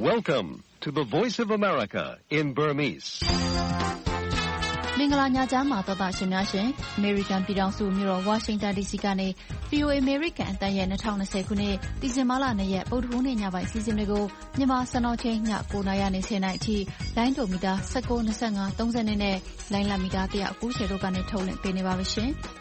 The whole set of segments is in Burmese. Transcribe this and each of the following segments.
Welcome to the Voice of America in Burmese. မင်္ဂလာညချမ်းပါသောတာရှင်များရှင် American ပြည်ထောင်စုမြို့တော် Washington DC ကနေ VOA American အတန်းရဲ့2020ခုနှစ်ဒီဇင်ဘာလ2ရက်ပုဒ်ထူးနေ့ညပိုင်းစီစဉ်တွေကိုမြန်မာစံတော်ချိန်ည9:00နာရီနဲ့10:00နာရီအထိလိုင်းဒိုမီတာ19, 25, 30နဲ့လိုင်းလမီတာ190တို့ကနေထုတ်လွှင့်ပေးနေပါပြီရှင်။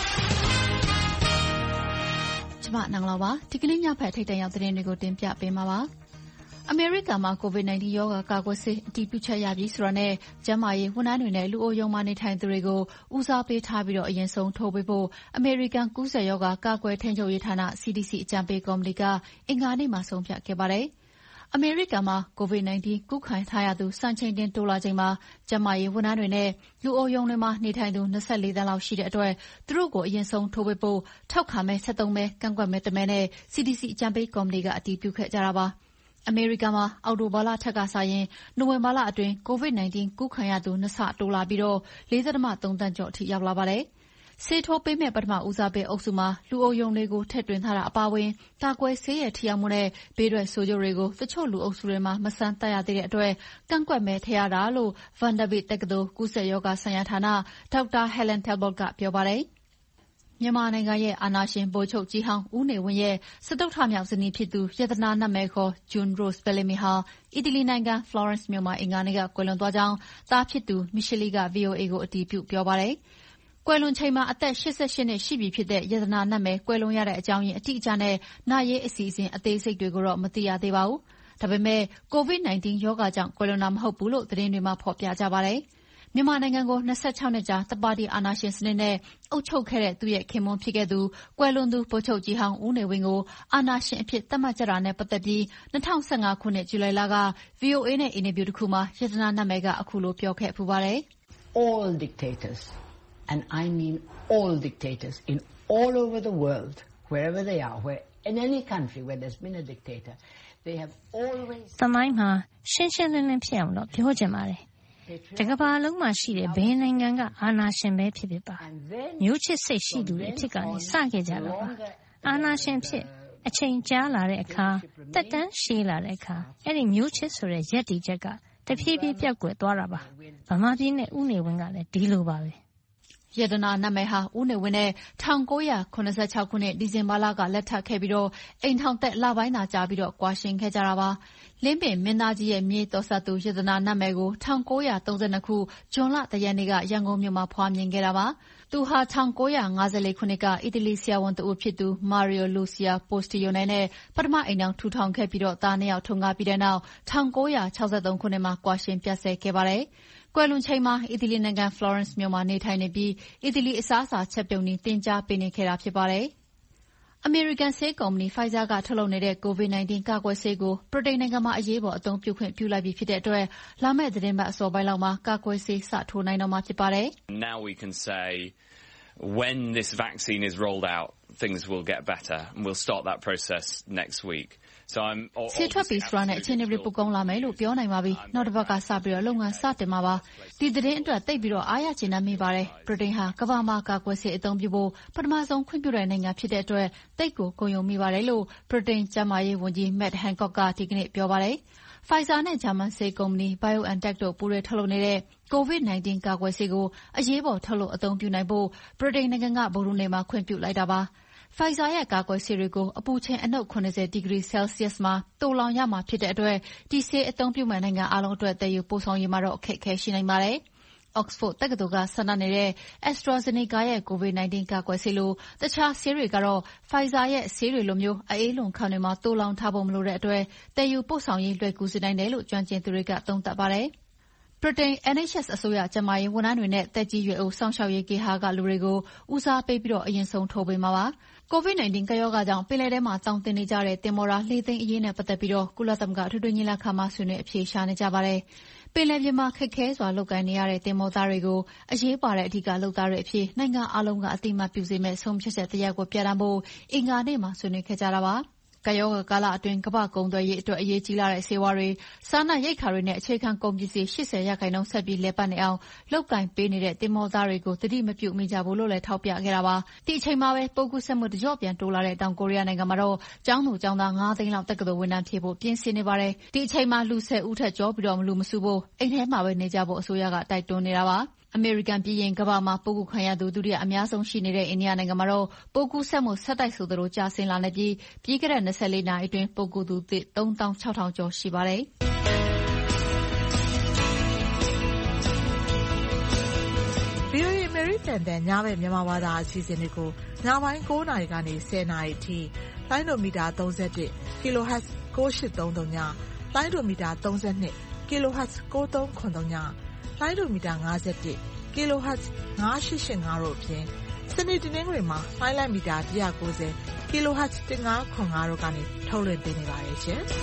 ကျွန်မနင်္ဂလာပါဒီကနေ့ညဖက်ထိတ်တန့်ရောက်သတင်းတွေကိုတင်ပြပေးမှာပါ။အမေရိကန်မှာ COVID-19 ရောဂါကာကွယ်ဆေးအတည်ပြုချက်ရပြီဆိုတာနဲ့ကျန်းမာရေးဝန်ထမ်းတွေနဲ့လူအိုရုံမှာနေထိုင်သူတွေကိုဦးစားပေးထားပြီးအရင်ဆုံးထိုးပေးဖို့အမေရိကန်ကူးစက်ရောဂါကာကွယ်ထိန်းချုပ်ရေးဌာန CDC အကြံပေးကော်မတီကအင်္ဂါနေ့မှာဆုံးဖြတ်ခဲ့ပါတယ်။အမေရိကန်မှာ COVID-19 ကူးခံထားရသူစံချိန်တင်တိုးလာချိန်မှာကျန်းမာရေးဝန်ထမ်းတွေနဲ့လူအိုရုံတွေမှာနေထိုင်သူ24သန်းလောက်ရှိတဲ့အတွက်သူတို့ကိုအရင်ဆုံးထိုးပေးဖို့ထောက်ခံမဲ73မဲကန့်ကွက်မဲ1မဲနဲ့ CDC အကြံပေးကော်မတီကအတည်ပြုခဲ့ကြတာပါ။အမေရိကန်မှာအောက်တိုဘာလထက်ကစရင်နိုဝင်ဘာလအတွင်း COVID-19 ကူးခံရသူ2ဆတိုးလာပြီး4.3 သန်းကျော်အထိရောက်လာပါတယ်။ဆေးထိုးပေးမဲ့ပထမဦးစားပေးအုပ်စုမှာလူအိုရုံတွေကိုထည့်သွင်းထားတာအပါအဝင်ကာကွယ်ဆေးရဲ့ထိရောက်မှုနဲ့ဘေးထွက်ဆိုးကျိုးတွေကိုတချို့လူအုပ်စုတွေမှာမစမ်းသပ်ရသေးတဲ့အတွက်ကန့်ကွက်မဲထည့်ရတာလို့ Vanderbilt တက္ကသိုလ်ကူးစက်ရောဂါဆိုင်ရာဌာနဒေါက်တာ Helen Talbot ကပြောပါတယ်။မြန်မာနိုင်ငံရဲ့အာဏာရှင်ဗိုလ်ချုပ်ကြီးဟောင်းဦးနေဝင်းရဲ့စတုတ္ထမြောက်ဇနီးဖြစ်သူရတနာနတ်မယ်ခေါ် June Rose Bellamy ဟာအီတလီနိုင်ငံ Florence မြို့မှာအင်္ဂါနေ့ကကွယ်လွန်သွားကြောင်းသားဖြစ်သူ Michelle က VOA ကိုအတည်ပြုပြောပါတယ်။ကွယ်လွန်ချိန်မှာအသက်88နှစ်ရှိပြီဖြစ်တဲ့ရတနာနတ်မယ်ကွယ်လွန်ရတဲ့အကြောင်းရင်းအတိအကျနဲ့နာရေးအစီအစဉ်အသေးစိတ်တွေကိုတော့မသိရသေးပါဘူး။ဒါပေမဲ့ COVID-19 ရောဂါကြောင့်ကွယ်လွန်တာမဟုတ်ဘူးလို့သတင်းတွေမှာဖော်ပြကြပါတယ်။မြန်မာနိုင်ငံကို26နှစ်ကြာတပါတီအာဏာရှင်စနစ်နဲ့အုပ်ချုပ်ခဲ့တဲ့သူရဲ့ခင်ပွန်းဖြစ်ခဲ့သူကွယ်လွန်သူဗိုလ်ချုပ်ကြီးဟောင်းဦးနေဝင်းကိုအာဏာရှင်အဖြစ်သတ်မှတ်ကြတာနဲ့ပတ်သက်ပြီး2015ခုနှစ်ဇူလိုင်လက VOA နဲ့အင်တာဗျူးတစ်ခုမှာရတနာနတ်မယ်ကအခုလိုပြောခဲ့ဖူးပါတယ်။ All dictators, and I mean all dictators in all over the world, wherever they are, where in any country where there's been a dictator, they have always သမိုင်းမှာရှင်းရှင်းလင်းလင်းဖြစ်အောင်တော့ပြောချင်ပါတယ်။တကမ္ဘာလုံးမှာရှိတဲ့ဘယ်နိုင်ငံကအာဏာရှင်ပဲဖြစ်ဖြစ်ပါမျိုးချစ်စိတ်ရှိသူတွေအဖြစ်ကနေစခဲ့ကြတာပါအာဏာရှင်ဖြစ်အချိန်ကြာလာတဲ့အခါတက်တန်းရှည်လာတဲ့အခါအဲ့ဒီမျိုးချစ်ဆိုတဲ့ရက်တီချက်ကတဖြည်းဖြည်းပြောက်ကွယ်သွားတာပါဗမာပြည်နဲ့ဦးနေဝင်းကလည်းဒီလိုပါပဲရတနာနတ်မယ်ဟာဦးနေဝင်းနဲ့1986ခုနှစ်ဒီဇင်ဘာလကလက်ထပ်ခဲ့ပြီးအိမ်ထောင်သက်လပိုင်းသာကြာပြီးကွာရှင်းခဲ့ကြတာပါလင်းပင်မင်းသားကြီးရဲ့မြေတော်ဆက်သူရတနာနတ်မယ်ကို1932ခုဇွန်လတရက်နေ့ကရန်ကုန်မြို့မှာဖွားမြင်ခဲ့တာပါသူဟာ1954ခုနှစ်ကအီတလီဆရာဝန်တဦးဖြစ်သူမာရီယိုလူစီယာပိုစတီယိုနဲနဲ့ပထမအိမ်ထောင်ထူထောင်ခဲ့ပြီးသားနှစ်ယောက်ထွန်းကားပြီးတဲ့နောက်1963ခုနှစ်မှာကွာရှင်းပြတ်ဆဲခဲ့ပါတယ်ကွယ်လွန်ချိန်မှာအီတလီနိုင်ငံ Florence မြို့မှာနေထိုင်နေပြီးအီတလီအစားအစာချက်ပြုတ်နည်းသင်ကြားပေးနေခဲ့တာဖြစ်ပါတယ်။အမေရိကန်ဆေးကုမ္ပဏီ Pfizer ကထုတ်လုပ်နေတဲ့ COVID-19 ကာကွယ်ဆေးကိုဗြိတိန်နိုင်ငံမှာအရေးပေါ်အသုံးပြုခွင့်ပြုလိုက်ပြီဖြစ်တဲ့အတွက်လာမယ့်သီတင်းပတ်အစောပိုင်းလောက်မှာကာကွယ်ဆေးစထိုးနိုင်တော့မှာဖြစ်ပါတယ်။ Now we can say when this vaccine is rolled out, things will get better and we'll start that process next week. ဆေးထွက်ပြီးဆိုတာနဲ့အခြေအနေတွေပိုကောင်းလာမယ်လို့ပြောနိုင်ပါပြီ။နောက်တစ်ပတ်ကစပြီးလုပ်ငန်းစတင်မှာပါ။ဒီသတင်းအတွက်သိပ်ပြီးအားရကျေနပ်မိပါတယ်။ဗြိတိန်ဟာကမ္ဘာမှာကာကွယ်ဆေးအသုံးပြုဖို့ပထမဆုံးခွင့်ပြုတဲ့နိုင်ငံဖြစ်တဲ့အတွက်သိပ်ကိုဂုဏ်ယူမိပါတယ်လို့ဗြိတိန်ကျန်းမာရေးဝန်ကြီး Matt Hancock ကဒီကနေ့ပြောပါတယ်။ Pfizer နဲ့ဂျာမန်ဆေးကုမ္ပဏီ BioNTech တို့ပူးတွဲထုတ်လုပ်နေတဲ့ COVID-19 ကာကွယ်ဆေးကိုအရေးပေါ်ထုတ်လုပ်အသုံးပြုနိုင်ဖို့ဗြိတိန်နိုင်ငံကဗုဒ္ဓဟူးနေ့မှာခွင့်ပြုလိုက်တာပါ။ Pfizer ရဲ့ကာကွယ်ဆေးတွေကိုအပူချိန်အနုတ်70ဒီဂရီဆဲလ်စီယပ်မှာသိုလှောင်ရမှာဖြစ်တဲ့အတွက်ဒီဆေးအသုံးပြုမဲ့နိုင်ငံအားလုံးအတွက်သယ်ယူပို့ဆောင်ရေးမှာတော့အခက်အခဲရှိနိုင်ပါတယ်။ Oxford တက္ကသိုလ်ကစမ်းသပ်နေတဲ့ AstraZeneca ရဲ့ COVID-19 ကာကွယ်ဆေးလိုတခြားဆေးတွေကတော့ Pfizer ရဲ့ဆေးတွေလိုမျိုးအအေးလွန်ခန်းတွေမှာသိုလှောင်ထားဖို့မလိုတဲ့အတွက်သယ်ယူပို့ဆောင်ရေးလွယ်ကူစေနိုင်တယ်လို့ကျွမ်းကျင်သူတွေကသုံးသပ်ပါတယ်။ဗြိတိန် NHS အစိုးရကျန်းမာရေးဝန်ထမ်းတွေနဲ့သက်ကြီးရွယ်အိုစောင့်ရှောက်ရေးဂေဟာကလူတွေကိုဦးစားပေးပြီးအရင်ဆုံးထိုးပေးမှာပါ။ COVID-19 ကပ်ရောဂါကြောင့်ပင်လယ်ထဲမှာသောင်တင်နေကြတဲ့သင်္ဘောသားလေးသိန်းအရေးနဲ့ပတ်သက်ပြီးကုလသမဂ္ဂအထွေထွေညီလာခံမှာဆွေးနွေးအဖြေရှာနေကြပါတယ်။ပင်လယ်ပြင်မှာခက်ခဲစွာလုပ်ကိုင်နေရတဲ့သင်္ဘောသားတွေကိုအရေးပါတဲ့အဓိကလုပ်သားတွေအဖြစ်နိုင်ငံအားလုံးကအသိအမှတ်ပြုစေမယ့်ဆုံးဖြတ်ချက်တရပ်ကိုပြဋ္ဌာန်းဖို့အင်္ဂါနေ့မှာဆွေးနွေးခဲ့ကြတာပါ။ကပ်ရောဂါကာလအတွင်းကမ္ဘာ့ကုန်သွယ်ရေးအတွက်အရေးကြီးလာတဲ့ဆေးဝါးတွေ၊စားနပ်ရိက္ခာတွေနဲ့အခြေခံကုန်ပစ္စည်း 80% ဆက်ပြီးလည်ပတ်နေအောင်လုပ်ကိုင်ပေးနေတဲ့သင်္ဘောသားတွေကိုသတိမပြုမိကြဘူးလို့လည်းထောက်ပြခဲ့တာပါ။ဒီအချိန်မှာပဲပိုးကူးစက်မှုတကျော့ပြန်တိုးလာတဲ့တောင်ကိုရီးယားနိုင်ငံမှာတော့ကျောင်းသူကျောင်းသား5 သိန်းလောက်တက္ကသိုလ်ဝင်တန်းဖြည့်ဖို့ပြင်ဆင်နေပါတယ်။ဒီအချိန်မှာလူ10 ဦးထက်ကျော်ပြီးလူမစုဖို့အိမ်ထဲမှာပဲနေကြဖို့အစိုးရကတိုက်တွန်းနေတာပါ။အမေရိကန်ပြီးရင်ကမ္ဘာမှာပိုးကူးခံရသူဒုတိယအများဆုံးရှိနေတဲ့အိန္ဒိယနိုင်ငံမှာတော့ပိုးကူးစက်မှုဆက်တိုက်ဆိုသလိုကျဆင်းလာနေပြီးပြီးခဲ့တဲ့24 နာရီအတွင်းပိုးကူးသူသစ် 36,000 ကျော်ရှိပါတယ်။ VOA အမေရိကန်တန်ညဘက်မြန်မာဘာသာအစီအစဉ်တွေကိုညပိုင်း9 နာရီကနေ 10 နာရီအထိလိုင်းဒိုမီတာ31 kHz 9833ညလိုင်းဒိုမီတာ32 kHz 9393ညလိုင်းဒိုမီတာ51 kHz 9885တို့အပြင်စနေတနင်္ဂနွေမှာလိုင်းမီတာ190 kHz 1505တို့ကနေထုတ်လွှင့်ပေးနေပါတယ်ရှင်။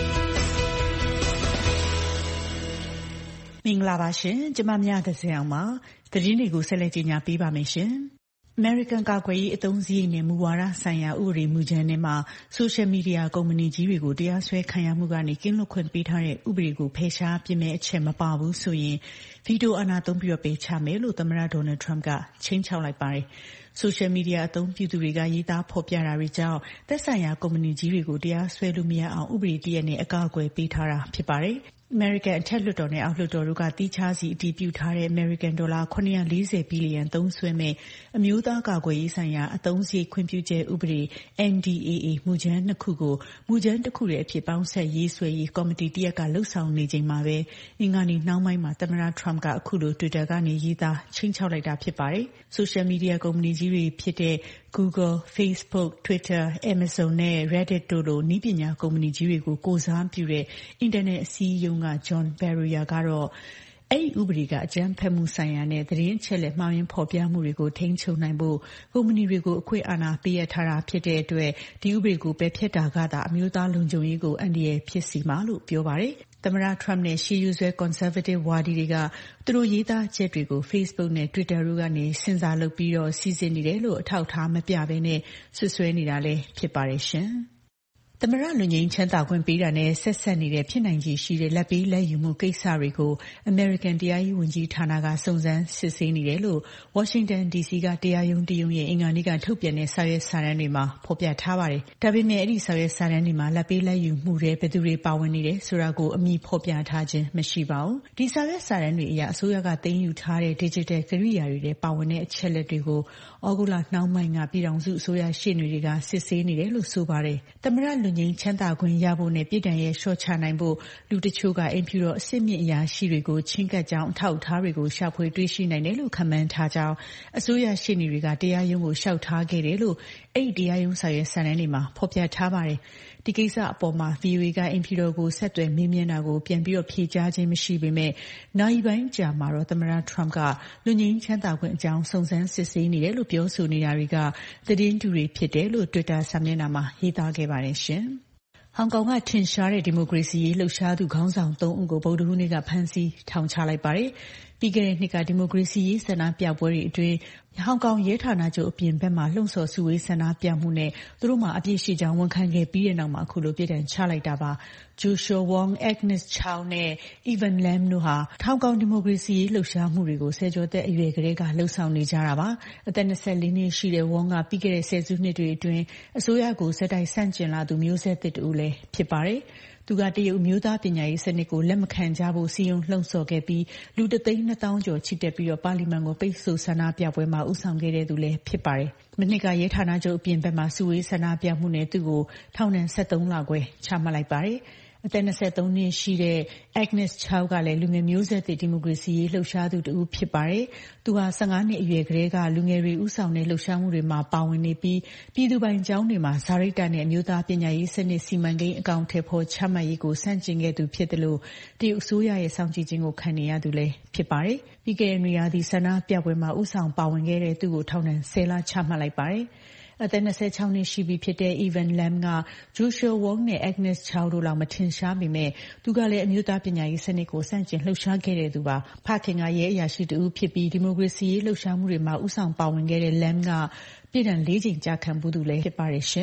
မင်္ဂလာပါရှင်ကျမမြတ်စင်အောင်ပါသတင်းတွေကိုဆက်လက်ကြီးညာပေးပါမယ်ရှင်။ American ကာကွယ်ရေးအသုံးစရိတ်နဲ့မူဝါဒဆိုင်ရာဥပဒေမူကြမ်းထဲမှာ Social Media ကုမ္ပဏီကြီးတွေကိုတရားစွဲခံရမှုကနေကင်းလွတ်ခွင့်ပေးထားတဲ့ဥပဒေကိုဖယ်ရှားပြစ်မဲ့အချက်မပါဘူးဆိုရင်ဗီတိုအာဏာသုံးပြီးပယ်ချမယ်လို့သမ္မတ Donald Trump ကချိန်ချောက်လိုက်ပါတယ်။ Social Media အသုံးပြုသူတွေကရေးသားဖော်ပြတာတွေကြောင့်သက်ဆိုင်ရာကုမ္ပဏီကြီးတွေကိုတရားစွဲလို့မရအောင်ဥပဒေတရပ်နဲ့အကာအကွယ်ပေးထားတာဖြစ်ပါတယ်။ American အထက်လွှတ်တော်နဲ့အောက်လွှတ်တော်တို့ကတိကျစီအတည်ပြုထားတဲ့ American ဒေါ်လာ940 ဘီလီယံသုံးစွဲမဲ့အမျိုးသားကာကွယ်ရေးဆိုင်ရာအသုံးစရိတ်ခွင့်ပြုချက်ဥပဒေ NDAA မူကြမ်း2ခုကိုမူကြမ်းတစ်ခုတည်းအဖြစ်ပေါင်းဆက်ရေးဆွဲရေးကော်မတီတရက်ကလှုပ်ဆောင်နေချိန်မှာပဲအင်္ဂါနေ့နှောင်းပိုင်းမှာသမ္မတ Trump ကအခုလို Twitter ကနေရေးသားချိန်ချောက်လိုက်တာဖြစ်ပါတယ်။ Social Media ကုမ္ပဏီကြီးတွေဖြစ်တဲ့ Google, Facebook, Twitter, Amazon နဲ့ Reddit တို့လိုနည်းပညာကုမ္ပဏီကြီးတွေကိုကိုယ်စားပြုတဲ့အင်တာနက်အစည်းအရုံးက John Barrier ကတော့အဲ့ဒီဥပဒေကအကြမ်းဖက်မှုဆိုင်ရာနဲ့သတင်းအချက်အလက်မှားယွင်းဖော်ပြမှုတွေကိုထိန်းချုပ်နိုင်ဖို့ကုမ္ပဏီတွေကိုအခွင့်အာဏာပေးအပ်ထားတာဖြစ်တဲ့အတွက်ဒီဥပဒေကိုပယ်ဖျက်တာကသာအမျိုးသားလုံခြုံရေးကိုအန္တရာယ်ဖြစ်စေမှာလို့ပြောပါတယ်။သမ္မတ Trump နဲ့ရှေးရိုးစွဲ conservative ဝါဒီတွေကသူတို့ရေးသားချက်တွေကို Facebook နဲ့ Twitter တို့ကနေစင်စားလုပ်ပြီးစီစဉ်နေတယ်လို့အထောက်အထားမပြဘဲနဲ့ဆွဆွဲနေတာလည်းဖြစ်ပါတယ်ရှင်။သမ္မတလူငင်းချမ်းသာခွင့်ပေးတာနဲ့ဆက်ဆက်နေတဲ့ဖြစ်နိုင်ခြေရှိတဲ့လက်ပေးလက်ယူမှုကိစ္စတွေကို American တရားရေးဝန်ကြီးဌာနကစုံစမ်းစစ်ဆေးနေတယ်လို့ Washington DC ကတရားရုံးတရုံးရဲ့အင်္ဂါနေ့ကထုတ်ပြန်တဲ့စာရွက်စာတမ်းတွေမှာဖော်ပြထားပါတယ်။ဒါပေမဲ့အဲ့ဒီစာရွက်စာတမ်းတွေမှာလက်ပေးလက်ယူမှုတွေဘယ်သူတွေပါဝင်နေတယ်ဆိုတာကိုအမည်ဖော်ပြထားခြင်းမရှိပါဘူး။ဒီစာရွက်စာတမ်းတွေအရအစိုးရကသိမ်းယူထားတဲ့ digital ကိရိယာတွေထဲပါဝင်တဲ့အချက်လက်တွေကိုဩဂုတ်လနှောင်းပိုင်းကပြည်ထောင်စုအစိုးရရှေ့နေတွေကစစ်ဆေးနေတယ်လို့ဆိုပါတယ်။သမ္မတလူငင်းချမ်းသာခွင့်ရဖို့နဲ့ပြည်ထောင်ရဲ့ရှော့ချနိုင်ဖို့လူတချို့ကအိမ်ဖြူတော်အစစ်မြင့်အရာရှိတွေကိုချင်းကပ်ကြောင်းအထောက်အထားတွေကိုရှာဖွေတွေ့ရှိနိုင်တယ်လို့ခန့်မှန်းထားကြောင်းအစိုးရရှေ့နေတွေကတရားရုံးကိုလျှောက်ထားခဲ့တယ်လို့အဲ့ဒီတရားရုံးစာရွက်စာတမ်းတွေမှာဖော်ပြထားပါတယ်။ဒီကိစ္စအပေါ်မှာ VOA ကအိမ်ဖြူတော်ကိုဆက်သွယ်မေးမြန်းတာကိုပြန်ပြီးဖြေကြားခြင်းမရှိပေမဲ့နိုင်ပိုင်းကြာမှာတော့သမ္မတ Trump ကလူငင်းချမ်းသာခွင့်အကြောင်းစုံစမ်းစစ်ဆေးနေတယ်လို့ပြောဆိုနေတာတွေကသတင်းတူတွေဖြစ်တယ်လို့ Twitter စာမျက်နှာမှာရေးသားခဲ့ပါတယ်ရှင်။ဟောင်ကောင်ကထင်ရှားတဲ့ဒီမိုကရေစီရေးလှုပ်ရှားသူခေါင်းဆောင်3ဦးကိုဗုဒ္ဓဟူးနေ့ကဖမ်းဆီးထောင်ချလိုက်ပါတယ်။ပြီးခဲ့တဲ့နှစ်ကဒီမိုကရေစီရေးဆန္ဒပြပွဲတွေအတွင်းဟောင်ကောင်ရဲဌာနချုပ်အပြင်ဘက်မှာလှုံ့ဆော်စုဝေးဆန္ဒပြမှုနဲ့သူတို့မှာအပြစ်ရှိကြောင်းဝန်ခံခဲ့ပြီးတဲ့နောက်မှာအခုလိုပြည်ထောင်ချလိုက်တာပါ။ Joshua Wong, Agnes Chow နဲ့ Evan Lam တို့ဟာဟောင်ကောင်ဒီမိုကရေစီရေးလှုပ်ရှားမှုတွေကိုဆယ်ကျော်သက်အရွယ်ကလေးကလှုပ်ဆောင်နေကြတာပါ။အသက်24နှစ်ရှိတဲ့ Wong ကပြီးခဲ့တဲ့ဆယ်စုနှစ်တွေအတွင်းအစိုးရကိုဆက်တိုက်ဆန့်ကျင်လာသူမျိုးဆက်သစ်တူလည်းဖြစ်ပါတယ်။သူကတရုတ်မျိုးသားပညာရေးစနစ်ကိုလက်မခံကြဖို့စီယုံလှုံ့ဆော်ခဲ့ပြီးလူ1,200,000 ကျော်ချစ်တက်ပြီးပါလီမန်ကိုပိတ်ဆို့ဆန္ဒပြပွဲမှာဦးဆောင်ခဲ့တဲ့သူလည်းဖြစ်ပါတယ်။မနှစ်ကရဲဌာနချုပ်အပြင်ဘက်မှာစုဝေးဆန္ဒပြမှုနဲ့သူ့ကိုထောင်ဒဏ်13 လခွဲချမှတ်လိုက်ပါတယ်။အသက်23နှစ်ရှိတဲ့ Agnes Chow ကလည်းလူငယ်မျိုးဆက်သစ်ဒီမိုကရေစီရေးလှုပ်ရှားသူတဦးဖြစ်ပါတယ်။သူဟာ15နှစ်အရွယ်ကလေးကလူငယ်တွေဦးဆောင်တဲ့လှုပ်ရှားမှုတွေမှာပါဝင်နေပြီးပြည်သူပိုင်ကျောင်းတွေမှာဇာရိတနဲ့အမျိုးသားပညာရေးစနစ်စီမံကိန်းအကောင့်ထဲပေါ်ချမှတ်ရေးကိုဆန့်ကျင်ခဲ့သူဖြစ်တယ်လို့တရုတ်အစိုးရရဲ့စောင့်ကြည့်ခြင်းကိုခံနေရသူလည်းဖြစ်ပါတယ်။ပြီးခဲ့တဲ့နွေရာသီဆန္ဒပြပွဲမှာဦးဆောင်ပါဝင်ခဲ့တဲ့သူကိုထောင်ဒဏ်10 လချမှတ်လိုက်ပါတယ်။အသက်26နှစ်ရှိပြီဖြစ်တဲ့ Evan Lam က Joshua Wong နဲ့ Agnes Chow တို့လောက်မထင်ရှားပေမဲ့သူကလည်းအမျိုးသားပညာရေးစနစ်ကိုစန့်ကျင်လှုပ်ရှားခဲ့တဲ့သူပါဖခင်ကရဲအရာရှိတဦးဖြစ်ပြီးဒီမိုကရေစီရေးလှုပ်ရှားမှုတွေမှာဦးဆောင်ပါဝင်ခဲ့တဲ့ Lam ကပြည်ထောင်4 ကြိမ်ကြာခံဘူးသူလည်းဖြစ်ပါတယ်ရှင်။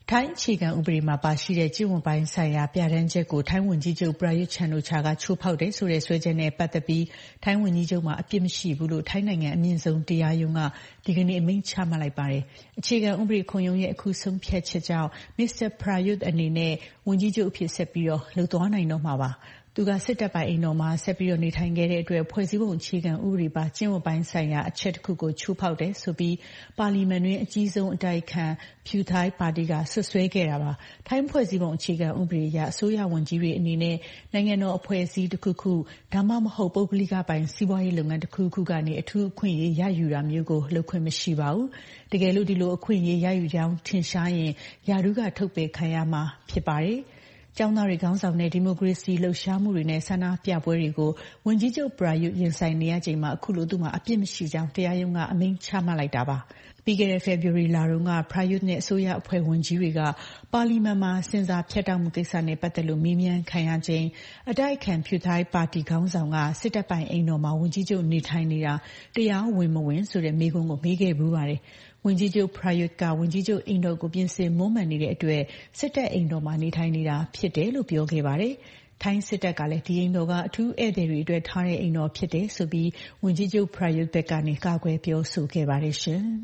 ထိုင်းအခြေခံဥပဒေမှာပါရှိတဲ့ကျင့်ဝတ်ပိုင်းဆိုင်ရာပြဋ္ဌာန်းချက်ကိုထိုင်းဝန်ကြီးချုပ်ပရာယွတ်ချန်အိုချာကချိုးဖောက်တယ်ဆိုတဲ့စွဲချက်နဲ့ပတ်သက်ပြီးထိုင်းဝန်ကြီးချုပ်မှာအပြစ်မရှိဘူးလို့ထိုင်းနိုင်ငံအမြင့်ဆုံးတရားရုံးကဒီကနေ့အမိန့်ချမှတ်လိုက်ပါတယ်။အခြေခံဥပဒေခုံရုံးရဲ့အခုဆုံးဖြတ်ချက်ကြောင့်မစ္စတာပရာယွတ်အနေနဲ့ဝန်ကြီးချုပ်အဖြစ်ဆက်ပြီးလုပ်သွားနိုင်တော့မှာပါ။သူကစစ်တပ်ပိုင်အိမ်တော်မှာဆက်ပြီးနေထိုင်ခဲ့တဲ့အတွက်ဖွဲ့စည်းပုံအခြေခံဥပဒေပါကျင့်ဝတ်ပိုင်းဆိုင်ရာအချက်တစ်ခုကိုချိုးဖောက်တယ်ဆိုပြီးပါလီမန်တွင်အကြီးဆုံးအတိုက်ခံဖြူထိုင်းပါတီကဆွဆွဲခဲ့တာပါ။ထိုင်းဖွဲ့စည်းပုံအခြေခံဥပဒေအရအစိုးရဝန်ကြီးတွေအနေနဲ့နိုင်ငံတော်အဖွဲ့အစည်းတစ်ခုခုဒါမှမဟုတ်ပုဂ္ဂလိကပိုင်စီးပွားရေးလုပ်ငန်းတစ်ခုခုကနေအထူးအခွင့်အရေးရယူတာမျိုးကိုလုပ်ခွင့်မရှိပါဘူး။တကယ်လို့ဒီလိုအခွင့်အရေးရယူကြောင်းထင်ရှားရင်ယာဒူးကထုတ်ပယ်ခံရမှာဖြစ်ပါတယ်။ကျောင်းသားတွေခေါင်းဆောင်တဲ့ဒီမိုကရေစီလှုပ်ရှားမှုတွေနဲ့ဆန္ဒပြပွဲတွေကိုဝန်ကြီးချုပ်ပရာယွတ်ရင်ဆိုင်နေရချိန်မှာအခုလိုသူမှအပြစ်မရှိကြောင်းတရားရုံးကအမိန့်ချမှတ်လိုက်တာပါ။ပြီးခဲ့တဲ့ဖေဖော်ဝါရီလတုန်းကပရာယွတ်နဲ့အစိုးရအဖွဲ့ဝန်ကြီးတွေကပါလီမန်မှာစင်စာဖြတ်တောက်မှုကိစ္စနဲ့ပတ်သက်လို့မေးမြန်းခံရချိန်အတိုက်ခံဖြူထိုင်းပါတီခေါင်းဆောင်ကစစ်တပ်ပိုင်အိမ်တော်မှာဝန်ကြီးချုပ်နေထိုင်နေတာတရားဝင်မဝင်ဆိုတဲ့မေးခွန်းကိုမေးခဲ့ဘူးပါတယ်။ဝန်ကြီးချုပ်ပရာယွတ်ကဝန်ကြီးချုပ်အိမ်တော်ကိုပြင်ဆင်မွမ်းမံနေတဲ့အတွက်စစ်တပ်အိမ်တော်မှာနေထိုင်နေတာဖြစ်တယ်လို့ပြောခဲ့ပါတယ်။ထိုင်းစစ်တပ်ကလည်းဒီအိမ်တော်ကအထူးဧည့်သည်တွေအတွက်ထားတဲ့အိမ်တော်ဖြစ်တယ်ဆိုပြီးဝန်ကြီးချုပ်ပရာယွတ်ဘက်ကနေကာကွယ်ပြောဆိုခဲ့ပါတယ်ရှင်။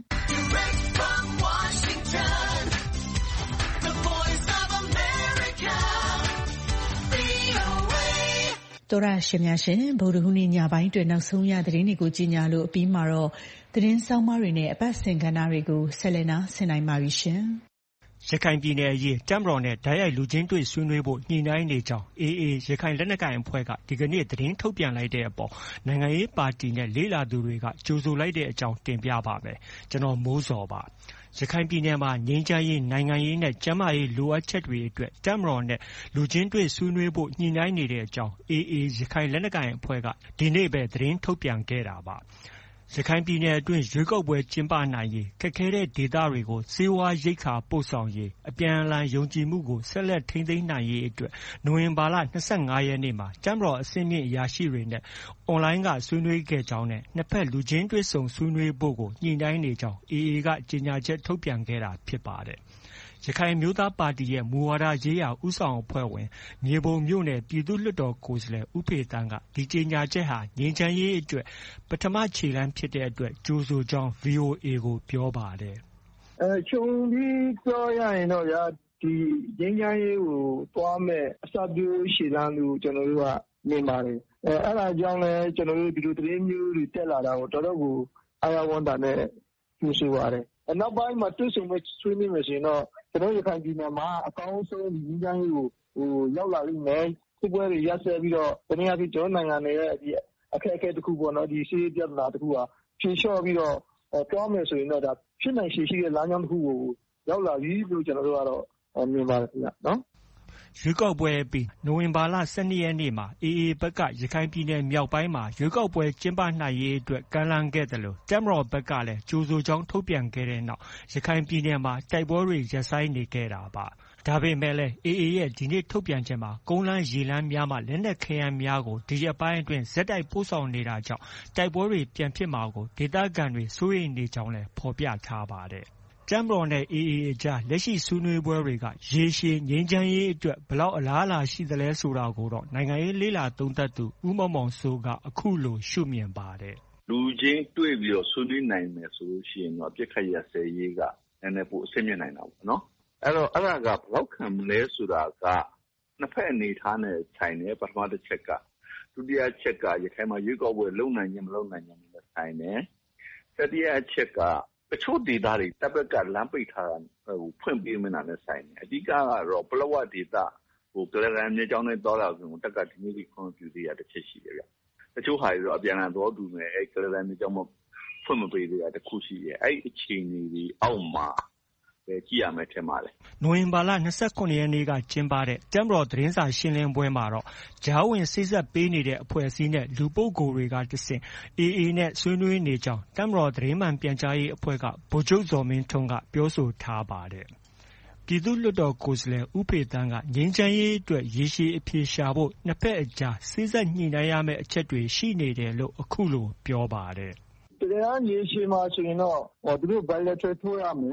တော်ရရှင်များရှင်ဗုဒ္ဓဟူးနေ့ညပိုင်းတွင်နောက်ဆုံးရသတင်းတွေကိုကြီးညာလို့အပြီးမှာတော့သတင်းဆောင်မတွေနဲ့အပတ်စဉ်ကဏ္ဍတွေကိုဆက်လက်နာဆင်နိုင်ပါပြီရှင်။ရခိုင်ပြည်နယ်အရေးတပ်မတော်နဲ့တိုက်ရိုက်လူချင်းတွေ့ဆွေးနွေးဖို့ညှိနှိုင်းနေကြောင်း AA ရခိုင်လက်နက်ကိုင်အဖွဲ့ကဒီကနေ့သတင်းထုတ်ပြန်လိုက်တဲ့အပေါ်နိုင်ငံရေးပါတီနဲ့လေ့လာသူတွေကကြိုဆိုလိုက်တဲ့အကြောင်းတင်ပြပါမယ်။ကျွန်တော်မိုးစောပါ။ရခိုင်ပြည်နယ်မှာငြိမ်းချမ်းရေးနိုင်ငံရေးနဲ့ကျန်းမာရေးလိုအပ်ချက်တွေအတွက်တပ်မတော်နဲ့လူချင်းတွေ့ဆွေးနွေးဖို့ညှိနှိုင်းနေတဲ့အကြောင်း AA ရခိုင်လက်နက်ကိုင်အဖွဲ့ကဒီနေ့ပဲသတင်းထုတ်ပြန်ခဲ့တာပါ။ရခိုင်ပြည်နယ်အတွင်းရွေးကောက်ပွဲကျင်းပနိုင်ရေးခက်ခဲတဲ့ဒေသတွေကိုဆေးဝါးရိက္ခာပို့ဆောင်ရေးအပြန်အလှန်ယုံကြည်မှုကိုဆက်လက်ထိန်းသိမ်းနိုင်ရေးအတွက်နိုဝင်ဘာလ25ရက်နေ့မှာတပ်မတော်အဆင့်မြင့်အရာရှိတွေနဲ့အွန်လိုင်းကဆွေးနွေးခဲ့ကြောင်းနဲ့နှစ်ဖက်လူချင်းတွေ့ဆုံဆွေးနွေးဖို့ကိုညှိနှိုင်းနေကြောင်း AA ကကြေညာချက်ထုတ်ပြန်ခဲ့တာဖြစ်ပါတယ်။ရခိုင်မျိုးသားပါတီရဲ့မူဝါဒရေးရာဦးဆောင်အဖွဲ့ဝင်မြေပုံမြို့နယ်ပြည်သူ့လွှတ်တော်ကိုယ်စားလှယ်ဦးဖေသန်းကဒီကြေညာချက်ဟာငြိမ်းချမ်းရေးအတွက်ပထမခြေလှမ်းဖြစ်တဲ့အတွက်ကြိုဆိုကြောင်း VOA ကိုပြောပါတယ်။ခြုံပြီးပြောရရင်တော့ဗျာဒီငြိမ်းချမ်းရေးကိုသွားမဲ့အစပျိုးရှေ့လမ်းလို့ကျွန်တော်တို့ကမြင်ပါတယ်။အဲ့ဒါကြောင့်လည်းကျွန်တော်တို့ဒီလိုသတင်းမျိုးတွေတက်လာတာကိုတော်တော်ကိုအားရဝမ်းသာနဲ့ကြိုဆိုပါတယ်။နောက်ပိုင်းမှာတွေ့ဆုံမဲ့ဆွေးနွေးမယ်ဆိုရင်တော့ကျွန်တော်ရခိုင်ပြည်နယ်မှာအကောင်းဆုံးဒီငြိမ်းချမ်းရေးကိုရောက်လာလိမ့်မယ်စစ်ပွဲတွေရပ်စဲပြီးတော့တနည်းအားဖြင့်ကျွန်တော်နိုင်ငံရဲ့ဒီအခက်အခဲတစ်ခုပေါ့နော်ဒီစီးပြဿနာတစ်ခုဟာဖြေလျှော့ပြီးတော့တွားမယ်ဆိုရင်တော့ဒါဖြစ်နိုင်ရှိတဲ့လမ်းကြောင်းတစ်ခုကိုရောက်လာပြီလို့ကျွန်တော်တို့ကတော့မြင်ပါတယ်ခင်ဗျနော်ရွေးကောက်ပွဲအပြီးနိုဝင်ဘာလ12ရက်နေ့မှာ AA ဘက်ကရခိုင်ပြည်နယ်မြောက်ပိုင်းမှာရွေးကောက်ပွဲကျင်းပနိုင်ရေးအတွက်ကမ်းလှမ်းခဲ့တယ်လို့တပ်မတော်ဘက်ကလည်းကြိုဆိုကြောင်းထုတ်ပြန်ခဲ့တဲ့နောက်ရခိုင်ပြည်နယ်မှာတိုက်ပွဲတွေရပ်ဆိုင်းနေခဲ့တာပါ။ဒါပေမဲ့လည်း AA ရဲ့ဒီနေ့ထုတ်ပြန်ချက်မှာကုန်းလမ်းရေလမ်းများမှာလက်နက်ခဲယမ်းများကိုဒီရက်ပိုင်းအတွင်းဇက်တိုက်ပို့ဆောင်နေတာကြောင့်တိုက်ပွဲတွေပြန်ဖြစ်မှာကိုဒေသခံတွေစိုးရိမ်နေကြောင်းလည်းဖော်ပြထားပါတယ်။တပ်မတော်နဲ့ AA အကြားလက်ရှိဆွေးနွေးပွဲတွေကရေရှည်ငြိမ်းချမ်းရေးအတွက်ဘယ်လောက်အလားအလာရှိသလဲဆိုတာကိုတော့နိုင်ငံရေးလေ့လာသုံးသပ်သူဦးမောင်မောင်စိုးကအခုလိုရှုမြင်ပါတယ်။လူချင်းတွေ့ပြီးတော့ဆွေးနွေးနိုင်မယ်ဆိုလို့ရှိရင်တော့အပြစ်ခတ်ရစဲရေးကနည်းနည်းပိုအဆင့်မြင့်နိုင်တာပေါ့နော်။အဲ့တော့အဲ့ဒါကဘယ်လောက်ခံမလဲဆိုတာကနှစ်ဖက်အနေထားနဲ့ဆိုင်တယ်ပထမတစ်ချက်ကဒုတိယချက်ကရခိုင်မှာရွေးကောက်ပွဲလုံနိုင်ခြင်းမလုံနိုင်ခြင်းနဲ့ဆိုင်တယ်။တတိယချက်ကတချို့ဒေသတွေတပ်ဘက်ကလမ်းပိတ်ထားတာဖွင့်ပေးမနာနဲ့ဆိုင်တယ်အဓိကကတော့ပလောဝဒေသကလရန်မြေကြောင်းနဲ့တောလာဆိုတက်ကဒီနေ့ဒီခွန်ပြူသေးရတစ်ချက်ရှိတယ်ဗျတချို့ဟာတွေတော့အပြန်အလှန်သဘောတူမယ်ကလရန်မြေကြောင်းမဖွင့်မပေးသေးတာတစ်ခုရှိရဲ့အဲ့အခြေအနေဒီအောက်မှာကြည့်ရမယ်ထင်ပါတယ်။နိုဝင်ဘာလ29ရက်နေ့ကကျင်းပတဲ့တပ်မတော်သတင်းစာရှင်းလင်းပွဲမှာတော့ကြားဝင်စိစက်ပေးနေတဲ့အဖွဲ့အစည်းနဲ့လူပုဂ္ဂိုလ်တွေကတဆင့် AA နဲ့ဆွေးနွေးနေကြောင်းတပ်မတော်သတင်းမှန်ပြန်ကြားရေးအဖွဲ့ကဗိုလ်ချုပ်ဇော်မင်းထွန်းကပြောဆိုထားပါတယ်။ပြည်သူ့လွှတ်တော်ကိုယ်စားလှယ်ဦးဖေသန်းကငြိမ်းချမ်းရေးအတွက်ရေရှည်အဖြေရှာဖို့နှစ်ဖက်အကြားစိစက်ညှိနှိုင်းရမယ့်အချက်တွေရှိနေတယ်လို့အခုလိုပြောပါတယ်။တရားရေရှည်မှာဆိုရင်တော့သူတို့ bilateral ထိုးရမယ်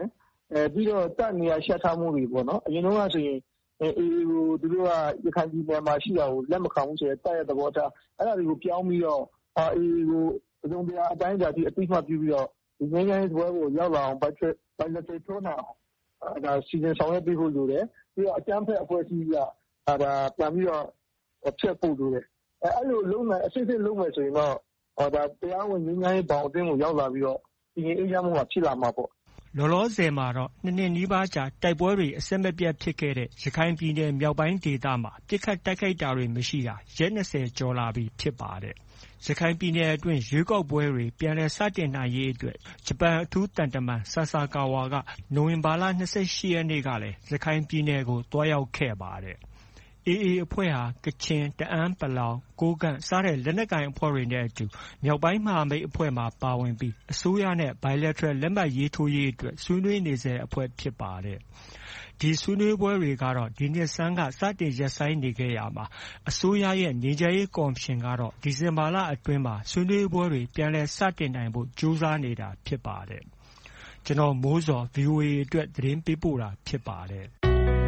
ပြီးတော့တပ်နေရာရှက်ထားမှုတွေပေါ့နော်အရင်တုန်းကဆိုရင်အေးကိုသူတို့ကရခိုင်ပြည်နယ်မှာရှိတာကိုလက်မခံဘူးဆိုတဲ့တပ်ရဲ့သဘောထားအဲ့ဒါတွေကိုပြောင်းပြီးတော့အေးကိုအစုံတရားအတိုင်းအတာဒီအသိမှတ်ပြုပြီးတော့ဒီငင်းငင်းပွဲကိုရောက်လာအောင် budget ထိုးနိုင်အောင်ဒါစီစဉ်ဆောင်ရွက်ပေးဖို့လိုတယ်ပြီးတော့အကြမ်းဖက်အဖွဲ့အစည်းကဒါပြန်ပြီးတော့ဖျက်ဖို့လိုတယ်အဲ့လိုလုံးမယ်အစစ်စစ်လုံးမယ်ဆိုရင်တော့ဒါတရားဝင်ငင်းငင်းဘောင်အတင်းကိုရောက်လာပြီးတော့ဒီအေးရမှုကဖြစ်လာမှာပေါ့လောလောဆယ်မှာတော့2 နှစ်နီးပါးကြာတိုက်ပွဲတွေအဆက်မပြတ်ဖြစ်ခဲ့တဲ့ရခိုင်ပြည်နယ်မြောက်ပိုင်းဒေသမှာပစ်ခတ်တိုက်ခိုက်တာတွေမရှိတာရက်20ကျော်လာပြီဖြစ်ပါတယ်။ရခိုင်ပြည်နယ်အတွင်းရွေးကောက်ပွဲတွေပြန်လည်စတင်နိုင်ရေးအတွက်ဂျပန်အထူးတန်တမန်ဆာဆာကာဝါကနိုဝင်ဘာလ28ရက်နေ့ကလည်းရခိုင်ပြည်နယ်ကိုတွားရောက်ခဲ့ပါတယ်။ AA အဖွဲ့ဟာကချင်၊တအန်း(ပလောင်)၊ကိုးကန့်စတဲ့လက်နက်ကိုင်အဖွဲ့တွေနဲ့အတူမြောက်ပိုင်းမဟာမိတ်အဖွဲ့မှာပါဝင်ပြီးအစိုးရနဲ့ Bilateral လက်မှတ်ရေးထိုးရေးအတွက်ဆွေးနွေးနေဆဲအဖွဲ့ဖြစ်ပါတယ်။ဒီဆွေးနွေးပွဲတွေကတော့ဒီနှစ်ဆန်းကစတင်ရပ်ဆိုင်းနေခဲ့ရာမှာအစိုးရရဲ့ငြိမ်းချမ်းရေးကော်မရှင်ကတော့ဒီဇင်ဘာလအတွင်းမှာဆွေးနွေးပွဲတွေပြန်လည်စတင်နိုင်ဖို့ကြိုးစားနေတာဖြစ်ပါတယ်။ကျွန်တော်မိုးဇော် VOA အတွက်သတင်းပေးပို့တာဖြစ်ပါတယ်။